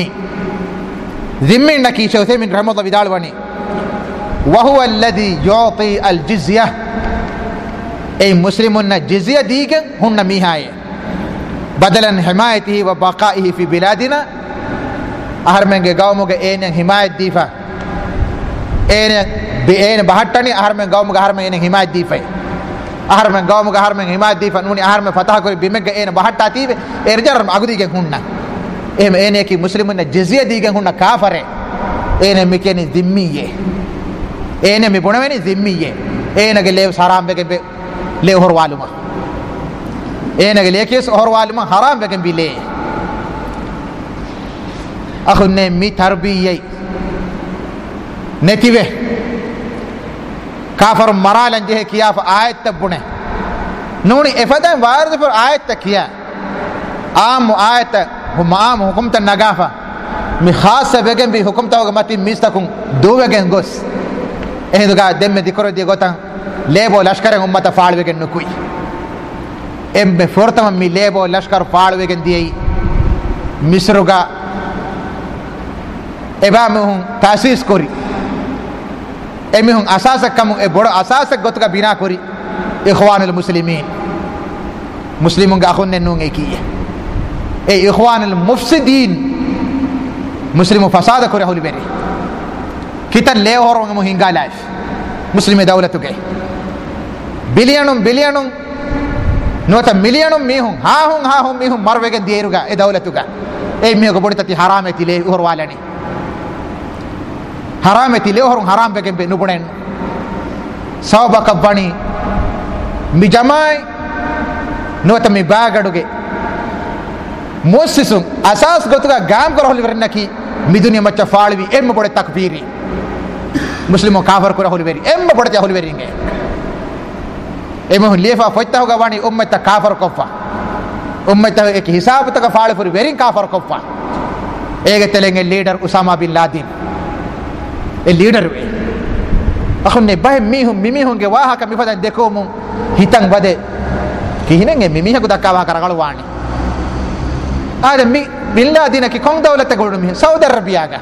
ذمي نكي شوثي من رحمه الله بدال واني وهو الذي يعطي الجزية أي مسلمون جزية ديك هن ميهاية بدلا حمايته وبقائه في بلادنا أهرمن قومك أين حماية ديفا أين بحطني أهرمن قومك أهرمن أين حماية ديفا أهرمن قومك أهرمن حماية ديفا نوني أهرمن فتح كوري بيمك أين بحطاتي إرجع أقولي كهونا ene ki muslimun jizya digen hunna kafare ene mikeni zimmiye ene mi bonaveni zimmiye ene ge lew haram bege be le horwaluma ene ge lekes horwaluma haram bege bile akhunne mi tarbiye netive kafar maralan je kiya fa ayat tabune noni efadan warde for ayat kiya am ayat هم عام حكومة النجافة مخاصة بيجن بحكومة وجماعة ميستكون دو بيجن غوس إيه دوكا دم ذكر دي غوتا ليبو لشكر هم تفعل بيجن نكوي إم بفورتم مي ليبو لشكر فعل بيجن دي مصرغا إبامهم تأسيس كوري إمهم أساسا كم إبورو أساسا غوتكا بنا كوري إخوان المسلمين مسلمون غاخون نون إكية اي اخوان المفسدين مسلم فساد كره هولي بيري كيتن ليه هورو مهينغا لايف مسلم دولتو گي بليانون نوتا مليانون ميهم ها هم ميهم مروگن ديروگا اي دولتو گا اي ميغو بودتي حرامتي ليه هور والاني حرامتي ليه هور حرام بگن بي نوبنن سوبا كباني مي جماي نوتا مي باگدوگي موسسون اساس گوتگا گام کرو ورنکی میدونی مچ فالوی ام بڑے تکفیری مسلمو کافر کرو ہولی ام بڑے ہولی ورینگے ام لیفا فتا ہوگا وانی امت کافر کوفا امت ایک حساب تک فال پر ورین کافر کوفا ایک تلنگے لیڈر اسامہ بن لادن اے لیڈر وے اخنے بہ میمی ہونگے واہ کا میفدا دیکھو مون ہتنگ بدے کہ ہنگے میمی کو دکا وا کرگلو وانی آدمی بالله دینکی کون دولت گولو می سعودی عربیاگا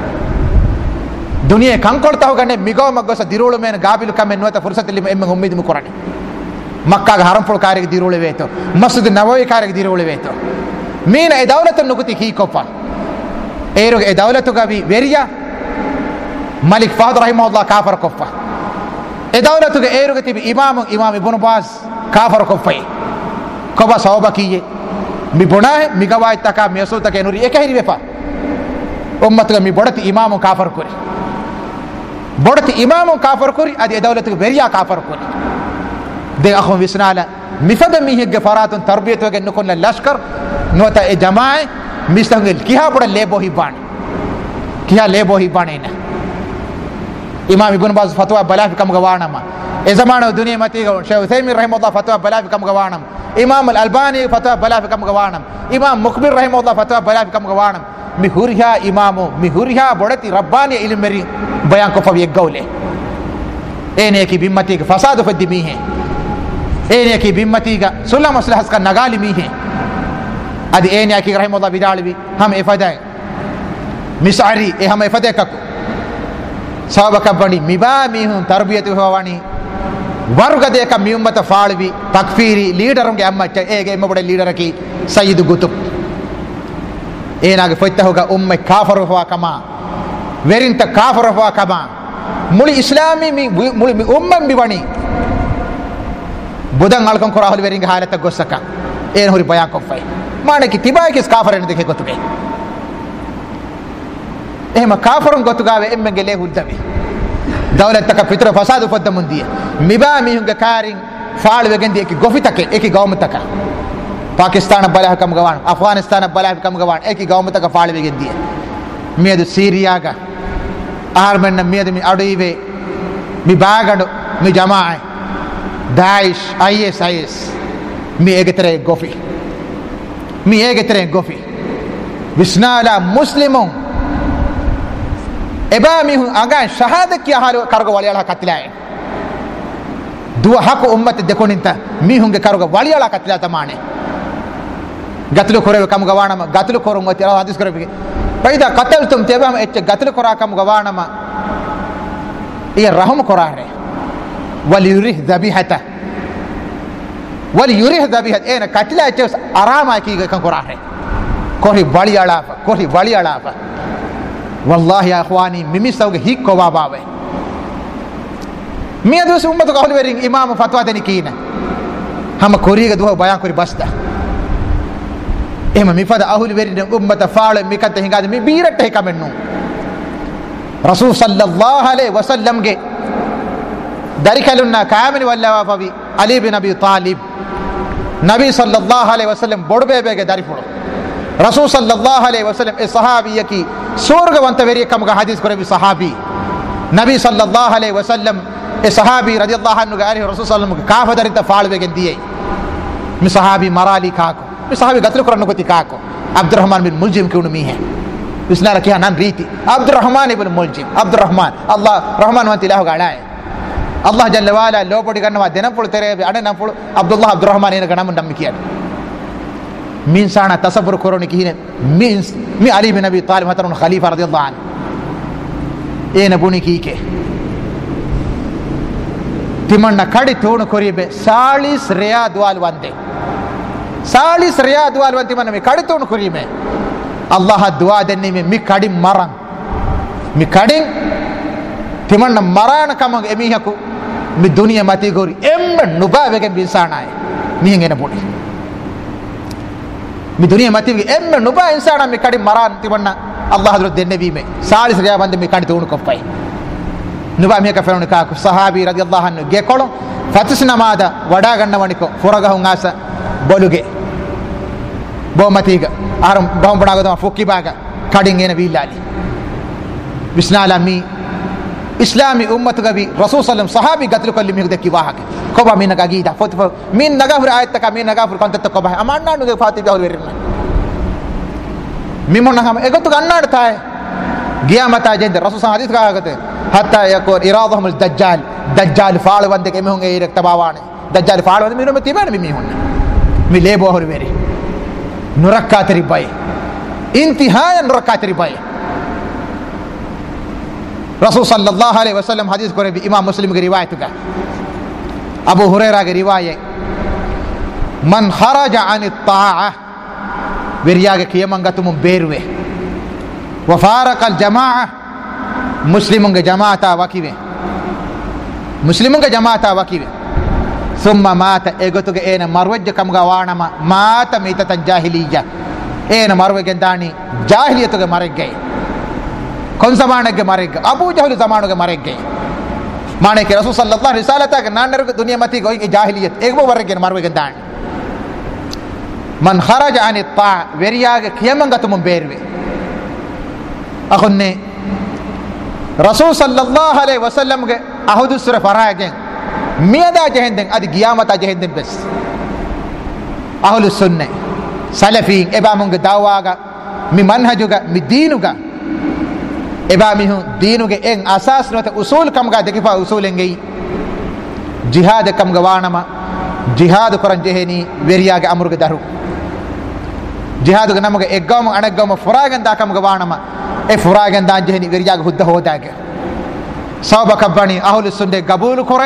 دنیا کان ಕೊಡ್ತಾ ಹೋಗನೆ ಮಿಗೋ ಮಗ್ಗೋಸ ದಿರೋಳು ಮೇನ ಗಾಬಿಲು ಕಮ್ಮೆ ನೋತ ಫುರ್ಸತಲ್ಲಿ ಎಮ್ಮೆ ಉಮ್ಮೀದ್ ಮುಕರನೆ ಮಕ್ಕಾಗ ಹರಂ ಫುಲ್ ಕಾರಿಗೆ ದಿರೋಳು ವೇತೋ ಮಸ್ಜಿದ್ ನಬವಿ ಕಾರಿಗೆ ದಿರೋಳು ವೇತೋ ಮೀನ ಎ ದೌಲತ್ ನುಕುತಿ ಕಿ ಕೊಪ್ಪ ಏರು ಎ ದೌಲತ್ ಗವಿ ವೆರಿಯಾ ಮಲಿಕ್ ಫಹದ್ ರಹಿಮಹುಲ್ಲಾಹ್ ಕಾಫರ್ ಕೊಪ್ಪ ಎ ದೌಲತ್ ಗೆ ಏರು ಗತಿ ಇಮಾಮ್ ಇಬ್ನು ಬಾಸ್ ಕಾಫರ್ ಕೊಪ್ಪೈ ಕೊಬ ಸೌಬಕಿಯೆ mi bonahe mi gawai taka mi asul taka nuri ekahiri vefa ummat ga mi bodati imam kafir kuri bodati imam kafir kuri adi dawlat ga beriya kafir kuri de akhon wisnala mi fada mi hegge faratun tarbiyatu ga nukun lashkar nota e jamaa mi stangel kiha boda lebo hi ban kiha lebo hi banena imam ibn baz fatwa balafi kam gawanama e zamano duniya matiga shaykh uthaymin rahimahullah fatwa balafi kam gawanam imam al albani fatwa balafi kam gawanam imam mukbir rahimahullah fatwa balafi kam gawanam mi huriha imamu mi huriha bodati rabbani ilmeri bayan ko fawi gawle ene ki bimmatiga fasadu faddi mihe ene ki bimmatiga sulla maslahas ka nagali mihe adi ene ki rahimahullah bidalbi ham ifadai misari e ham ifadai kakku sabaka bani miba mihun tarbiyatu hawani wargade ka mi ummata faalwi takfiri leader unge ammacha ege mabode leader ki sayyid gutub enage fotta hoga umme kafaru wa kama werinta kafaru wa kama muli islami mi muli mi ummam biwani budan alkan kora hol weringa halata gossaka en hori bayan ko fay manaki tibai kis kafaren dekhe gotuge ehma kafarun gotugawe emmenge le huddabe dawlat taka fitra fasadu fadda mundiya miba mi hunga karin faalwe gendi eki gofitake eki gawmtaka pakistan balah kam gawan afghanistan balah kam gawan eki gawmtaka faalwe gendi medu syria ga armen medu mi aduive mi bagadu mi jamaa daesh is mi egetere gofi bisnala muslimun eba mi aga shahada ki haru kargo waliyala katilay duwa hak ummat dekoninta mi hunge kargo waliyala katila tamane gatlu korewe kam gawanama gatlu korum wati ala hadis korewe paida qataltum tebam ech gatlu kora kam gawanama iya rahum korare wal yurih dhabihata ena katila ech arama ki kan korare kohi waliyala fa wallahi ya akhwani mimi sawge hikko babawe miya dus ummatu qawli werin imam fatwa deni kina hama koriga duha bayan kori basta ehma mi fada ahuli werin ummata faale mi katta hingade mi birette hikamennu rasul sallallahu alaihi wasallam ge darikalunna kaamini wallawa fawi ali bin abi talib nabi sallallahu alaihi wasallam bodbebe ge darifulo rasul sallallahu alaihi wasallam e sahabiya ki surgavanta veri kamga hadis korevi sahabi nabi sallallahu alaihi wasallam e sahabi radiyallahu anhu ga ali rasul sallallahu alaihi wasallam kaafadarinta faalwe gendiye mi sahabi marali kaako mi sahabi gatlu koranno goti kaako abdurrahman bin muljim kunu mihe bisnala ki hanan riti abdurrahman ibn muljim abdurrahman allah rahman wanti lahu ga alay allah jalla wala lopodi gannawa denapul terebe ade napul abdullah abdurrahman ena ganam ndam kiyade min sana tasavvur koroni kihine mi ali bin abi talib hatarun khalifa radiyallahu anhu ena buni kike timanna kadi tonu koribe 40 riyad wal wande manna mi kadi tonu koribe allah du'a denni mi kadi maran mi kadi timanna marana kamang emihaku mi duniya mati gori embe nubawege bin sana mi ngena buni mi duniya mati emme nuba insana mi kadi maran tibanna allah hadrat denne wi me 40 riya bande mi kadi tonu ko pay nuba me ka feroni ka ko sahabi radiyallahu anhu ge kolo fatisna mada wada ganna waniko furaga hungasa boluge bo matiga aram bom badaga dama fukki baga kadi ngena willali bisnala mi islami ummatu gabi rasul sallam sahabi gatlu kalli mi dekki wahake ko ba min naga gida fot min naga fur ayat ka min naga fur kontat ko ba amanna nu ge fati ba werna mi mon ham egotu gannaad tay qiyamata jend rasul sallam hadith ka agate hatta yakun iradahum al dajjal faal wande ke mi hon e rek tabawane dajjal faal wande mi no tibane mi hon mi lebo hor weri nurakatri bay intihayan nurakatri bay rasul sallallahu alaihi wasallam hadis kore bi imam muslim ki riwayat ka abu hurairah ki riwayat man kharaja an at-ta'ah beriyaga kiyamangatum berwe wa farqa al-jama'ah muslimun ga jamaata wakive thumma mata egotu ga ena marwajja kam ga wanama mata mitata jahiliya ena marwege dani jahiliyatu ga marege kon zamanage marege abu jahl zamanage marege mane ke rasul sallallahu alaihi wasallam ka nanar ko dunia mati goy jahiliyat ekbo marege marwege dani man kharaja an at-ta veriyaga kiyamangatum berwe akhonne ರಸೂಲ್ ಸಲ್ಲಲ್ಲಾಹು ಅಲೈಹಿ ವಸಲ್ಲಂಗೆ ಅಹುದುಸ್ರ ಫರಾಯಗೆನ್ ಮಿಯದಾ ಜೆಹೆಂದೆನ್ ಅದಿ ಗಿಯಾಮತ ಜೆಹೆಂದೆನ್ ಬೆಸ್ ಅಹ್ಲು ಸುನ್ನೆ ಸಲಫೀನ್ ಎಬಾ ಮುಂಗೆ ದಾವಾಗ ಮಿ ಮನ್ಹಜುಗ ಮಿ ದೀನುಗ ಎಬಾ ಮಿಹು ದೀನುಗೆ ಎನ್ ಅಸಾಸ್ ನತ ಉಸೂಲ್ ಕಮ್ಗ ದೆಕಿಫಾ ಉಸೂಲೆಂಗೆ ಜಿಹಾದ್ ಕಮ್ಗ ವಾಣಮ ಜಿಹಾದ್ ಕೊರಂ ಜೆಹೆನಿ ವೆರಿಯಾಗೆ ಅಮರುಗೆ ದರು ಜಿಹಾದುಗ ನಮಗೆ ಎಗ್ಗಮ ಅಣಗ್ಗಮ ಫುರಾಗಂದ ಕಮ್ಗ ವಾಣಮ ಎ ಫುರಾಗಂದ ಜೆಹೆನಿ ವೆರಿಯಾಗೆ ಹುದ್ದ ಹೋದಾಗೆ ಸೌಬ ಕಬ್ಬಣಿ ಅಹ್ಲು ಸುನ್ನೆ ಗಬೂಲು ಕೊರೆ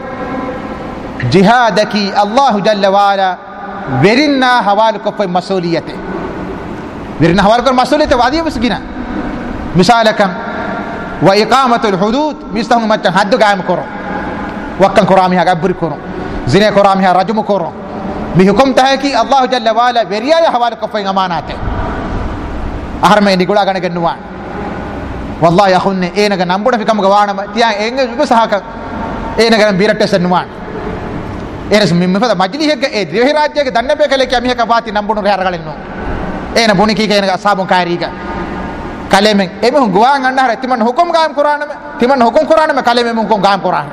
ಜಿಹಾದಕಿ ಅಲ್ಲಾಹು ಜಲ್ಲ ವಾಲಾ ವೆರಿನ್ನ ಹವಾಲು ಕೊಪ್ಪೈ ಮಸೂಲಿಯತೆ ವೆರಿನ್ನ ಹವಾಲು ಕೊಪ್ಪೈ ಮಸೂಲಿಯತೆ ವಾದಿಯ ಮುಸ್ಗಿನ ಮಿಸಾಲಕಂ ವ ಇಕಾಮತುಲ್ ಹುದೂದ್ ಮಿಸ್ತಹು ಮಚ್ಚ ಹದ್ದು ಗಾಯಮ ಕೊರೋ ವಕ್ಕಂ ಕೊರಾಮಿ ಹಾಗ ಅಬ್ಬರಿ ಕೊರೋ ಜಿನೆ ಕೊರಾಮಿ ಹಾಗ ರಜಮು ಕೊರೋ ಮಿ ಹುಕುಮ್ ತಹಕಿ ಅಲ್ಲಾಹು ಜಲ್ಲ ವಾಲಾ ವೆರಿಯಾಯ ಹವಾಲು ಕೊಪ್ಪೈ ಅಮಾನಾತೆ ಅಹರ್ಮೆ ನಿಗುಳ ಗಣಗನ್ನುವ ವಲ್ಲಾಹ್ ಯಖುನ್ನೆ ಏನಗ ನಂಬುಡ ಫಿಕಮ್ಗ ವಾಣಮ ತಿಯಾ ಎಂಗ ವಿಬಸಹಕ ಏನಗ ಬಿರಟ್ಟೆ ಸನ್ನುವಾನ್ ಏನಸ್ ಮಿಮ್ಮದ ಮಜ್ಲಿಹೆಗೆ ಎ ದೇಹ ರಾಜ್ಯಗೆ ದಂಡ ಬೇಕಲೆ ಕಿ ಅಮಿಹಕ ಬಾತಿ ನಂಬುನು ಯಾರಗಳಿನ್ನು ಏನ ಬುಣಿಕೀಗ ಏನಗ ಅಸಾಬು ಕಾರೀಗ ಕಲೆಮೆ ಎಮೆ ಗುವಾಂಗ್ ಅಂಡಾರ ತಿಮನ್ ಹುಕುಮ್ ಗಾಮ್ ಕುರಾನಮೆ ತಿಮನ್ ಹುಕುಮ್ ಕುರಾನಮೆ ಕಲೆಮೆ ಮುಕುಮ್ ಗಾಮ್ ಕುರಾನ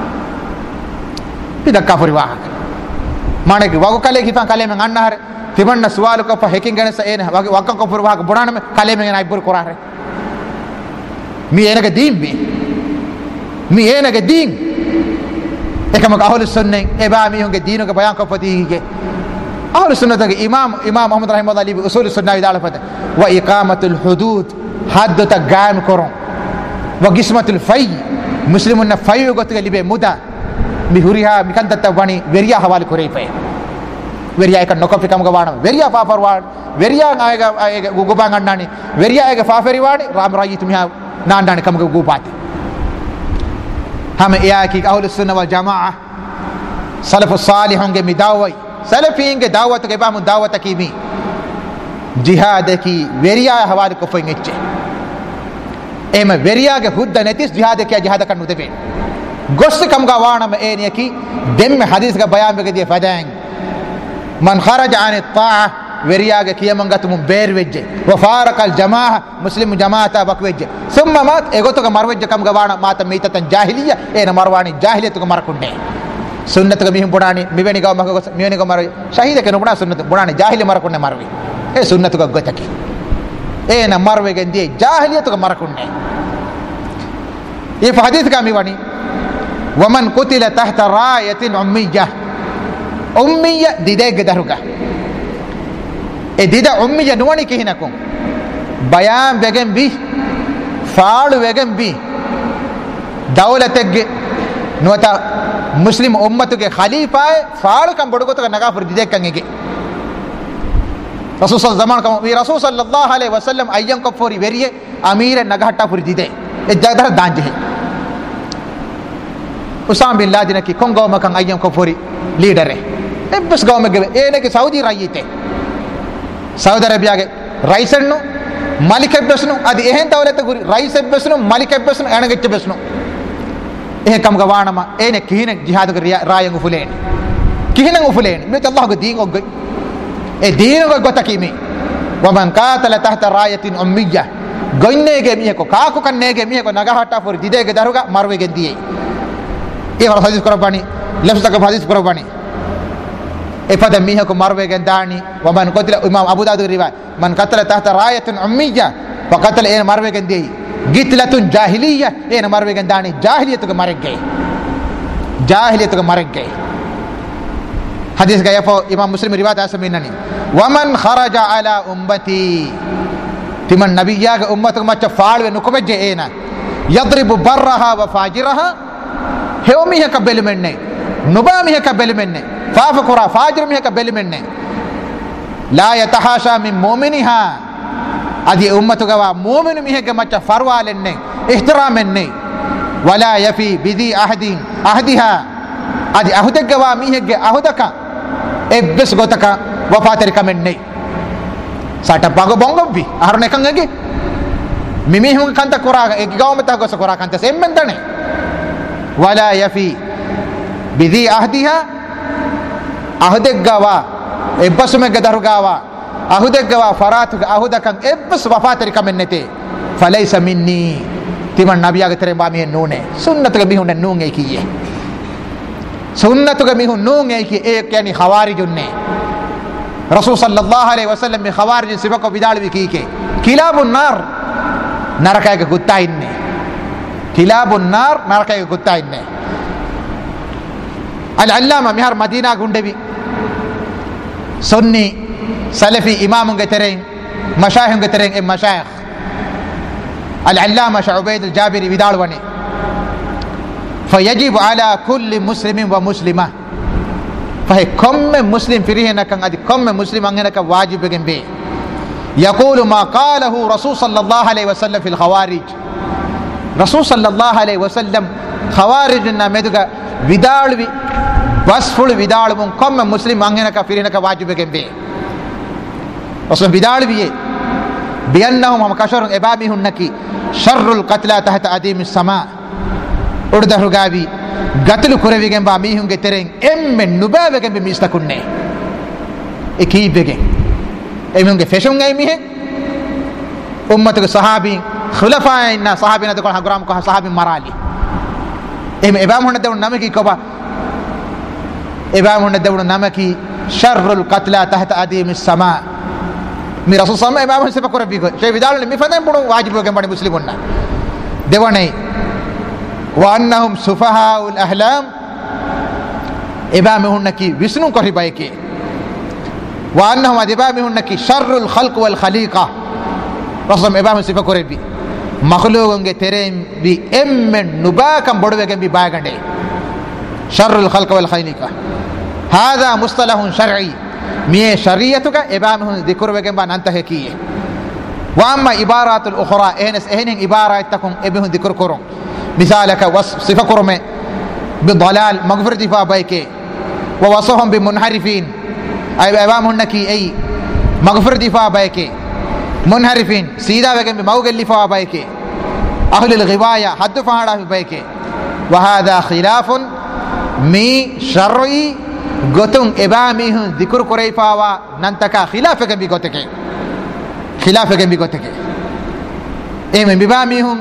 ಇದಕ್ಕ ಪರಿವಾಹಕ ಮಾಣಗೆ ವಗು ಕಲೆ ಗಿಫಾ ಕಲೆಮೆ ಅಂಡಾರ ತಿಮನ್ನ ಸುವಾಲು ಕಪ್ಪ ಹೆಕಿಂಗ್ ಗಣಸ ಏನ ವಕ್ಕ ಕಪ್ಪ ಪರಿವಾಹಕ ಬುಣಾನಮೆ ಕಲೆಮೆ ಏನ ಇಬ್ಬರು ಕುರಾನ ಮಿ ಏನಗ ದೀನ್ ಮಿ ಏನಗ ದೀನ್ එකමක අහ්ලු සුන්නෙන් එබා මිහුන්ගේ දීනුක බයන් කපතිගේ අහ්ලු සුන්නතගේ ඉමාම් මුහම්මද් රහිමහුල්ලාහ් ලිබි උසූල් සුන්නා විදාලපත ව ඉකාමතුල් හුදූද් හද්දත ගාම් කරොන් ව ගිස්මතුල් ෆයි මුස්ලිමුන්න ෆයි ගොතගේ ලිබේ මුදා මිහුරිහා මිකන්දත වණි වෙරියා හවාල කුරේපේ වෙරියා එක නොකපිකමක වාණ වෙරියා පාපර් වාණ වෙරියා ආයක ගුගුබන් අන්නනි වෙරියා එක ෆාෆරි වාණි රාම රායිතු මිහා නාන්දානි කමක ගුපාති हम की अहलुस सुन्नह वल जमाअह सलफ़ुस सालिहुन के मिदावई सलफ़ीन के दावत के बाम दावत की मी जिहाद की वेरिया हवाल को फंगेचे एम वेरिया के हुद्द नतिस जिहाद के जिहाद कनु देबे गोस्त कम का वाण में एने की दिन में हदीस का बयान में दिए फदाएं मन खरज अन ताअह वेरिया के कियमंगा तुम बेर वेजे वफारकल जमाअह मुस्लिम जमाअता बकवेजे सुम्मा मात एगोतो का मरवेजे कम गवाण मात मीततन जाहिलिया एन मरवाणी जाहिलियत को मरकुंडे सुन्नत का मिहम बुणानी मिवेनी गाव मग मिवेनी को मर शहीद के नुबणा सुन्नत बुणानी जाहिली मरकुंडे मरवी ए सुन्नत को गतकी एन मरवे गंदी जाहिलियत को मरकुंडे ये हदीस का मिवानी वमन कुतिल तहत रायतिन उम्मिय्या उम्मिय्या दिदे गदरुगा ए दिदा उम्मिया नुवणी किहिनकुं बयान वेगन बी फाड़ वेगन बी दौलतगे नुवता मुस्लिम उम्मत के खलीफा फाड़ कम बड़को तो नगा फुर दिदे कंगे रसूल जमान का वी रसूल सल्लल्लाहु अलैहि वसल्लम अय्यम को फुरी वेरिए अमीर नगाटा फुर दिदे ए जगह दांज है उसाम बिन लादेन की कोंगो मकं अय्यम को फुरी लीडर है ए बस गांव में गए ए ने के सऊदी रायते सऊदी अरेबिया के रईस मलिक बेसनु अद एहन दौलत गुरी रईस बेसनु मलिक बेसनु एणगच्च बेसनु एह कम गवाणमा एने किहिन जिहाद के रायंग फुलेन किहिन फुलेन मे अल्लाह को दीन ओग ए दीन को गतकी में वमन कातल तहत रायतिन उम्मिय्या गन्ने के मिह को काकु कन्ने के मिह को नगाहटा फुर दिदे के दरुगा मरवे के दिए ये वाला हदीस करो पानी लफ्ज तक हदीस करो पानी इफद मीह को मरवे गंदानी वमन कुतिल इमाम अबू दाऊद रिवायत मन कतल तहत रायतुन उम्मिय्या वकतल एन मरवे गंदी गितलतुन जाहिलिया एन मरवे गंदानी जाहिलियत को मर गए जाहिलियत को मर गए हदीस का यफो इमाम मुस्लिम रिवायत ऐसे मिननी वमन खरज अला उम्मती तिमन नबिया के उम्मत को मच फाड़ वे नुकबजे एना यद्रिबु बर्रहा व फाजिरहा हेवमीह का बेलमेन्ने नुबामीह का बेलमेन्ने फाफकुरा फाजिर में का बेलमेन्ने ला यतहाशा मिन मोमिनिहा अदि उम्मत गवा मोमिन मिह के मच फरवालेन्ने इहतरामेन्ने वला यफी बिदी अहदिन अहदिहा अदि अहुद गवा मिह के अहुदका एब्बस गोतका वफातरि कमेन्ने साटा पागो बोंगो भी आरने कंगे मिमी हम कंत कुरागा एक गांव में तक कुरा कंत सेम्मेंतने वला यफी बिदी अहदिहा अहुदगवा एब्बस में गदरगावा अहुदगवा फरात अहुदकं एब्बस वफातरि कमेन्नेते फलैस Minni timan nabiya ge tere ba mi nune sunnatu ge mi hunne nunge kiye sunnatu ge mi hun nunge ki e yani khawarijun ne rasul sallallahu alaihi wasallam mi khawarij sibako bidal bi ki ke kilabun nar narakay ge gutta inne kilabun nar narakay ge gutta inne al allama mihar madina gundebi sunni salafi imam ge tere mashayikh ge tere e mashayikh العلامة عبيد الجابري بدالوني فيجب على كل مسلم ومسلمة فهي كم مسلم فريهنا كان ادي كم مسلم اننا كان واجب به يقول ما قاله رسول صلى الله عليه وسلم في الخوارج رسول صلى الله عليه وسلم خوارج نمدغا بدال وصفل بدال من كم مسلم اننا كان فريهنا كان واجب به رسول بدال بأنهم هم كشر إبابهم نكي شر القتلى تحت أديم السماء أرده رجابي قتل كروي جنب أميهم كترين إم النبأ جنب ميستكونه إكيد بجن إمهم كفشون جايميه أمة الصحابي خلفاء إن صحابينا تقول هجرام كه صحابي مرالي إم إبابهم ندور نمكي كبا إبابهم ندور نمكي شر القتلى تحت أديم السماء mi rasul sama imam se pakore bigo she vidal mi fadan bodo wajibu ke bani muslimonna dewane wa annahum sufahaul ahlam ibamihunki visnu kori bayke wa annahum adibamihunki sharrul khalq wal khaliqa rasul ibam se pakore bi makhluqon ge terem bi emmen nubakam bodo ge bi bagande sharrul khalq wal khaliqa hada mustalahun shar'i ميه شريعتك إبامهم ذكر وجنب أن أنت هكية وأما عبارات الأخرى إهن عبارات تكون إبهم ذكر كرم مثالك صفة كرمه بالضلال مغفر دفاع بيك ووصفهم بمنحرفين أي إبامهم نكي أي مغفر دفاع بيك منحرفين سيدا وجنب موجل دفاع بيك أهل الغواية حد فهذا بيك وهذا خلاف مي شرعي gotun ibamihun dhikr korai pawa nantaka khilafa ke bi goteke em ibamihun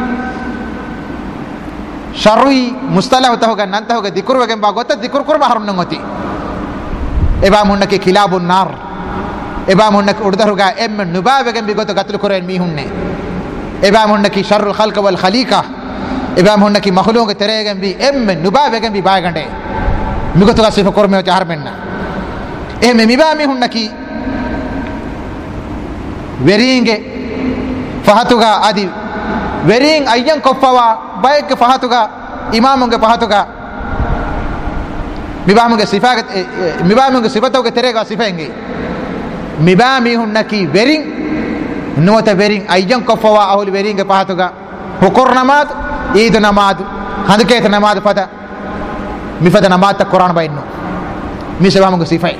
sharri mustalah ta hoga nanta hoga dhikr ke ba gotta dhikr kurba harum nangoti ibamun ke khilabun nar ibamun ke urdar hoga em nubabe ke bi gotta gatl koren mihunne ibamun ke sharrul khalq wal khaliqa ibamun ke makhluq terege bi em nubabe ke bi bagande migoto ga sifa korme o harmenna ehme mibami hunnaki weringe fahatuga adi werin ayyan koppawa bayke fahatuga imamunge fahatuga mibamunge sifatoge terega sifenge mibami hunnaki werin nuwata werin ayyan koppawa ahul weringe fahatuga hukur namad eid namad handuket namad pada مفدنا ما القرآن بينه ميسبا مغو صفاي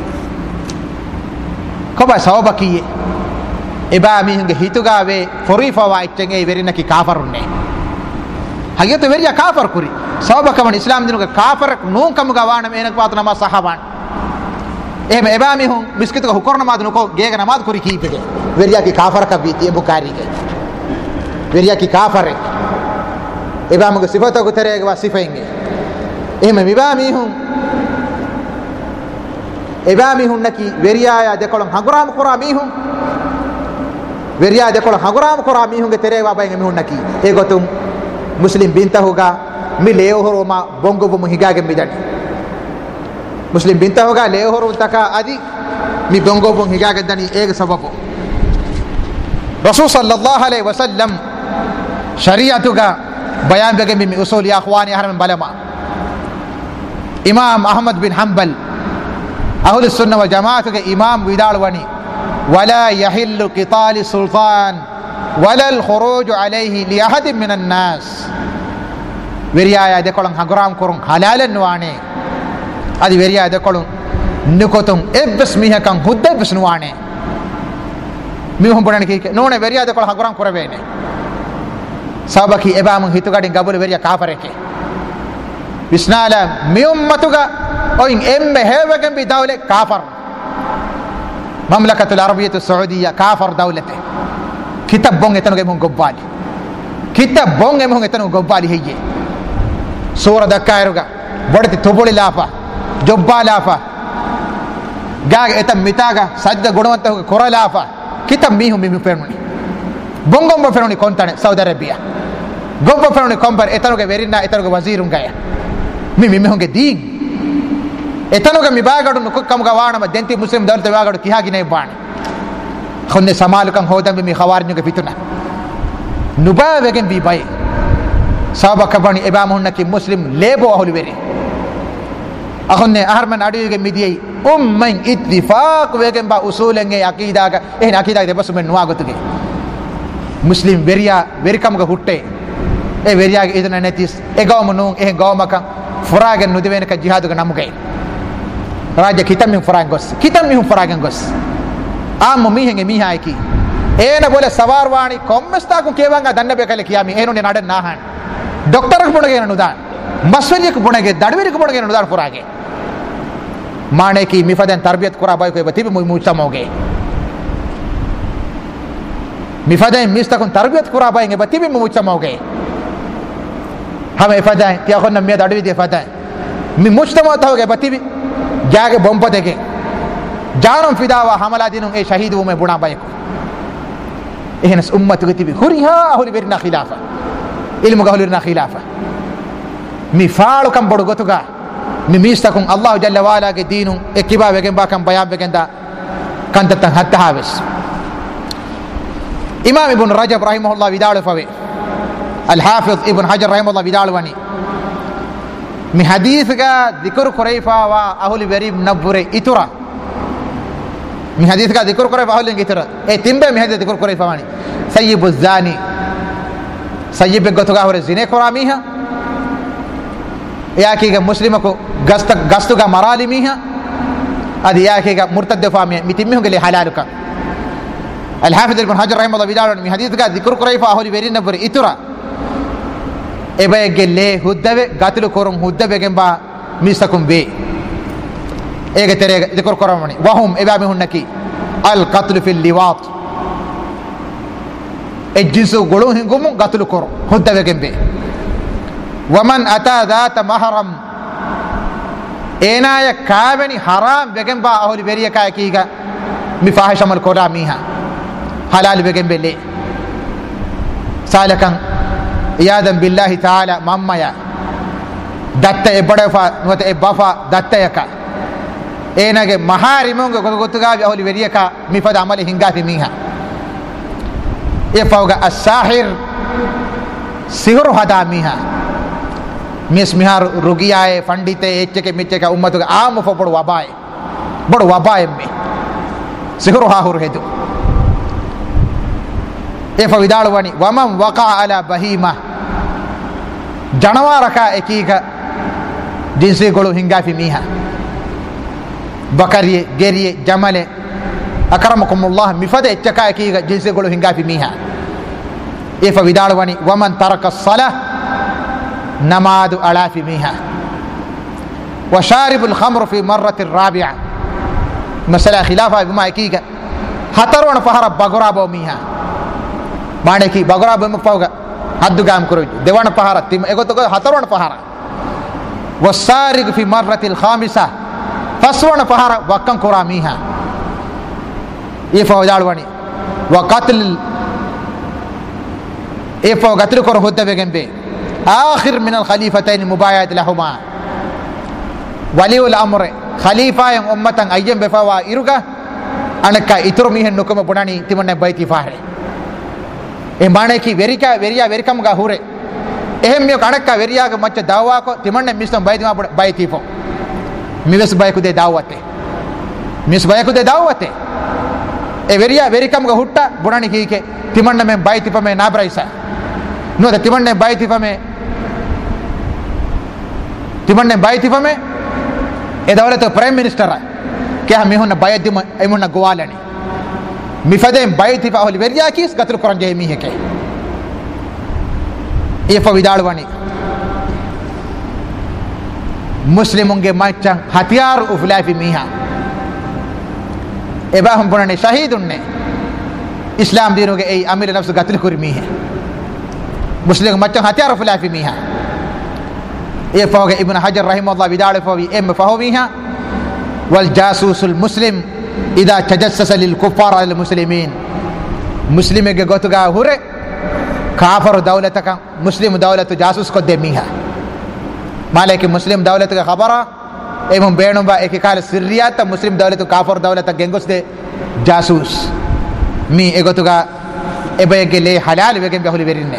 كوبا سوبكي ابا مي هنگ هيتوغاوي فريفا وايتنگي ويرينكي كافرونه حقيقه ويريا كافر كوري سوبكم اسلام دينو كافر نون كم غوان مينك پاتنا ما صحابان ايم ابا مي هون مسكت کو حکرنا ما دنو کو گيگ نماز كوري کی پگه ويريا کی کافر کا بیت بخاری کے ويريا کی کافر ابا مغو صفاتو کو ترے وا صفاينگے එහෙම එබාමිහුන් නැකි වෙරියාය දෙකොළන් හඟුරාම කරා මිහුන් වෙරියා දෙකොළන් හඟුරාම කරා මිහුන්ගේ තෙරේවා බයෙන් මිහුන් නැකි ඒ ගොතුම් මුස්ලිම් බින්තහුගා මි ලේහොරෝමා බොංගොබු හිගාගෙන් මිදනි මුස්ලිම් බින්තහුගා ලේහොරෝ තක අදි මි බොංගොබු හිගාගෙන් දනි ඒක සබබ රසූල් සල්ලල්ලාහු අලයිහි වසල්ලම් ශරීඅතුගා බයාන් බගෙන් මි උසූල් යා අඛවානි හරම බලමා إمام أحمد بن حنبل أهل السنة والجماعة إمام ودال وني ولا يحل قتال السلطان ولا الخروج عليه لأحد من الناس وريايا دكولن حقرام كورن حلال نواني أدي وريايا دكولن نكوتم إبس ميها كان هدى بس نواني ميهم بدن كي نونه وريايا دكولن حقرام كوربينه سابقي إبام هيتوغادين قبول وريايا كافرك بسنالا ميومتوغا اوين ام هيوغن بدولة كافر مملكة العربية السعودية كافر دولته كتاب بونغ يتنوغي من قبالي kitta bon emhon etanu gobbali heyye sura dakkairuga bodati tobuli lafa jobba lafa gaga etam mitaga sajda gunawanta kora lafa kitta mihum mihum fermuni bongombo fermuni kontane Saudi Arabia gobbo fermuni kombar etanuga verina etanuga wazirun gaya mihunge deen etanuga mi bagadu nukkamuga waanama denti muslim dawlata bagadu kihagine baane khonne samalukan hodambe mi khawarñuge fituna nubawegen bi bay saba kabani ebamunnaki muslim lebo ahuli veri akhonne aharman aduge midiyei umman ittifaq wegen ba usulenge aqidaga ehna aqidaga de basumen nuagotuge muslim veriya verikamuga hutte e veriyaga idana netis e gawmu nun e gawmaka furagen nudivenaka jihaduga namuge raja kitam min furagen gos kitam min furagen gos am mihenge mihayki ena bole sawarwani kommesta ku kewanga danna bekale kiyami eno ne naden nahan doctor ku bunage nudan maswali ku bunage dadwiri ku bunage nudan furage mane ki mifadan tarbiyat kura bay ko batibi mujtamoge mifadan mistakun tarbiyat kura bay nge batibi mujtamoge hame ifadan ti akhonna me dadwi de fadan mi mujtamo tawge batibi jage bompodege janum fidawa hamala dinun e shahidu me buna bay ko ehnas ummatu gatibi huriha ahuli berna khilafa ilmu gahulirna khilafa mi faalu kam bodu gotuga mi mistakun Allah jalla wala ge dinun ekiba wegen ba kam bayan wegen da kantatan hatta havis imam ibn rajab rahimahullah widalu fawe al hafiz ibn hajar rahimahullah widalu wani mi hadith ga dhikr quraifa wa ahuli berib nabure itura mi hadith ka dhikr quraifa ahuli itura e timbe mi hadith dhikr quraifa wani sayyibu zani sayyib gotuga hore zine koramiha yaki ga muslima ko gastu ga marali miha adi yaki ga murtad fami mitimmi hogele halaluka al hafiz ibn hajar rahimahullah bidalon mi hadith ga dhikr quraifa aholi verin nabur itura ebe gelle huddabe gatlu korum huddabe gemba misakum be ege tere dhikr koramani wahum ibami hunnaki al qatl fil liwat ejinsu golu hingumu gatlu koro huddabe gembe waman ata dhata mahram enaya kaabeni haram begemba aholi beriya ka kiga mifahishamal koda miha halal begembe le salakan iyadan billahi taala mammaya datta e badafa nota e bafa datta yaka enage maharimunga gotuga aholi beriya ka mifada amali hingati miha e fawga as-sahir sihru hada miha mis mihar rugiyae pandite echke michke ummatuga amu fo bodu wabaye me sihru ha hur hedu e fa widalwani waman waqa ala bahima janwaraka ekiga jinsi golu hingafi miha bakariye geriye jamale akramakumullah mifada echka ekiga jinsi golu hingafi miha e fa widalwani waman taraka as-salah نماد ألاف ميها وشارب الخمر في مرة الرابعة مسألة خلافة بما يكيك هترون فهر بغرابو ميها مانكي بغرابو مفوغا حد قام كروج ديوان فهر تيم ايغو تو هترون فهر والسارق في مرة الخامسة فسرون فهر وكن كرا ميها يفو دالواني وقتل يفو قتل كرو هدى بجنبه آخر من الخليفتين مبايعة لهما ولي الأمر خليفة yang ummatan ayam befawa iruga anaka ituru mihen nukum bunani timanne baiti fahre e mane ki veriya ga hure ehem me kanaka veriya ga macca dawa ko timanne mistam baiti ma baiti fo mives bayi kude dawate mis bayi kude dawate e veriya ga hutta bunani kike timanne me baiti pame na braisa no da timanne baiti pame e dawlata prime minister ke ha mehuna bayat dima emuna gwalani mi fadem bayti fa hol veriya kis gatul quran je mi heke e fa vidalwani muslimun ge macha hatiyar uflafi miha e ba hum bonane shahidun ne islam dinu ge ei amir nafs gatul kur mi he muslim maccan hatiara fula fi miha e fawga ibn hajar rahimahullah bidale fawi em fahomiha wal jasusul muslim ida tajassasa lil kuffar al muslimin muslime ge gotuga hure kafar dawlataka muslim dawlatu jasus ko de miha malaki muslim dawlatu khabara emum beenumba ekikal sirriyata muslim dawlatu kafar dawlata gengos de jasus mi egotuga ebayge le halal wegen behuli berinne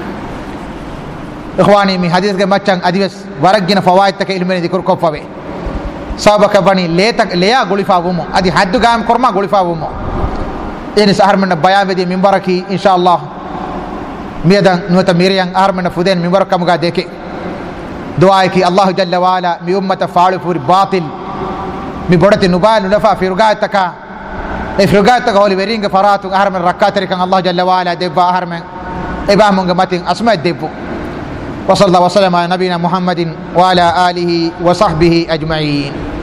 ikhwani mi hadith ge maccan adives waragina fawaid tak ilmeni dikur ko fawe sabaka bani leya gulifa wumo adi haddu gam korma gulifa wumo en sahar men bayan bedi minbaraki inshallah miyadan nuta miriyang ahar men fuden minbarakam ga deke दुआ की अल्लाह जल्ल वाला मी उम्मत फाड़ पूरी बातिल मी बड़ते नुबाल नफा फिरगा तका ए फिरगा तका होली वेरिंग फरातु आहर में रक्का तरिकं अल्लाह जल्ल वाला देबा आहर में एबा मंग मतिन अस्मा देबु वसल्लल्लाहु वसल्लम ala नबीना मुहम्मदिन व अला आलिहि व सहबिहि अजमईन।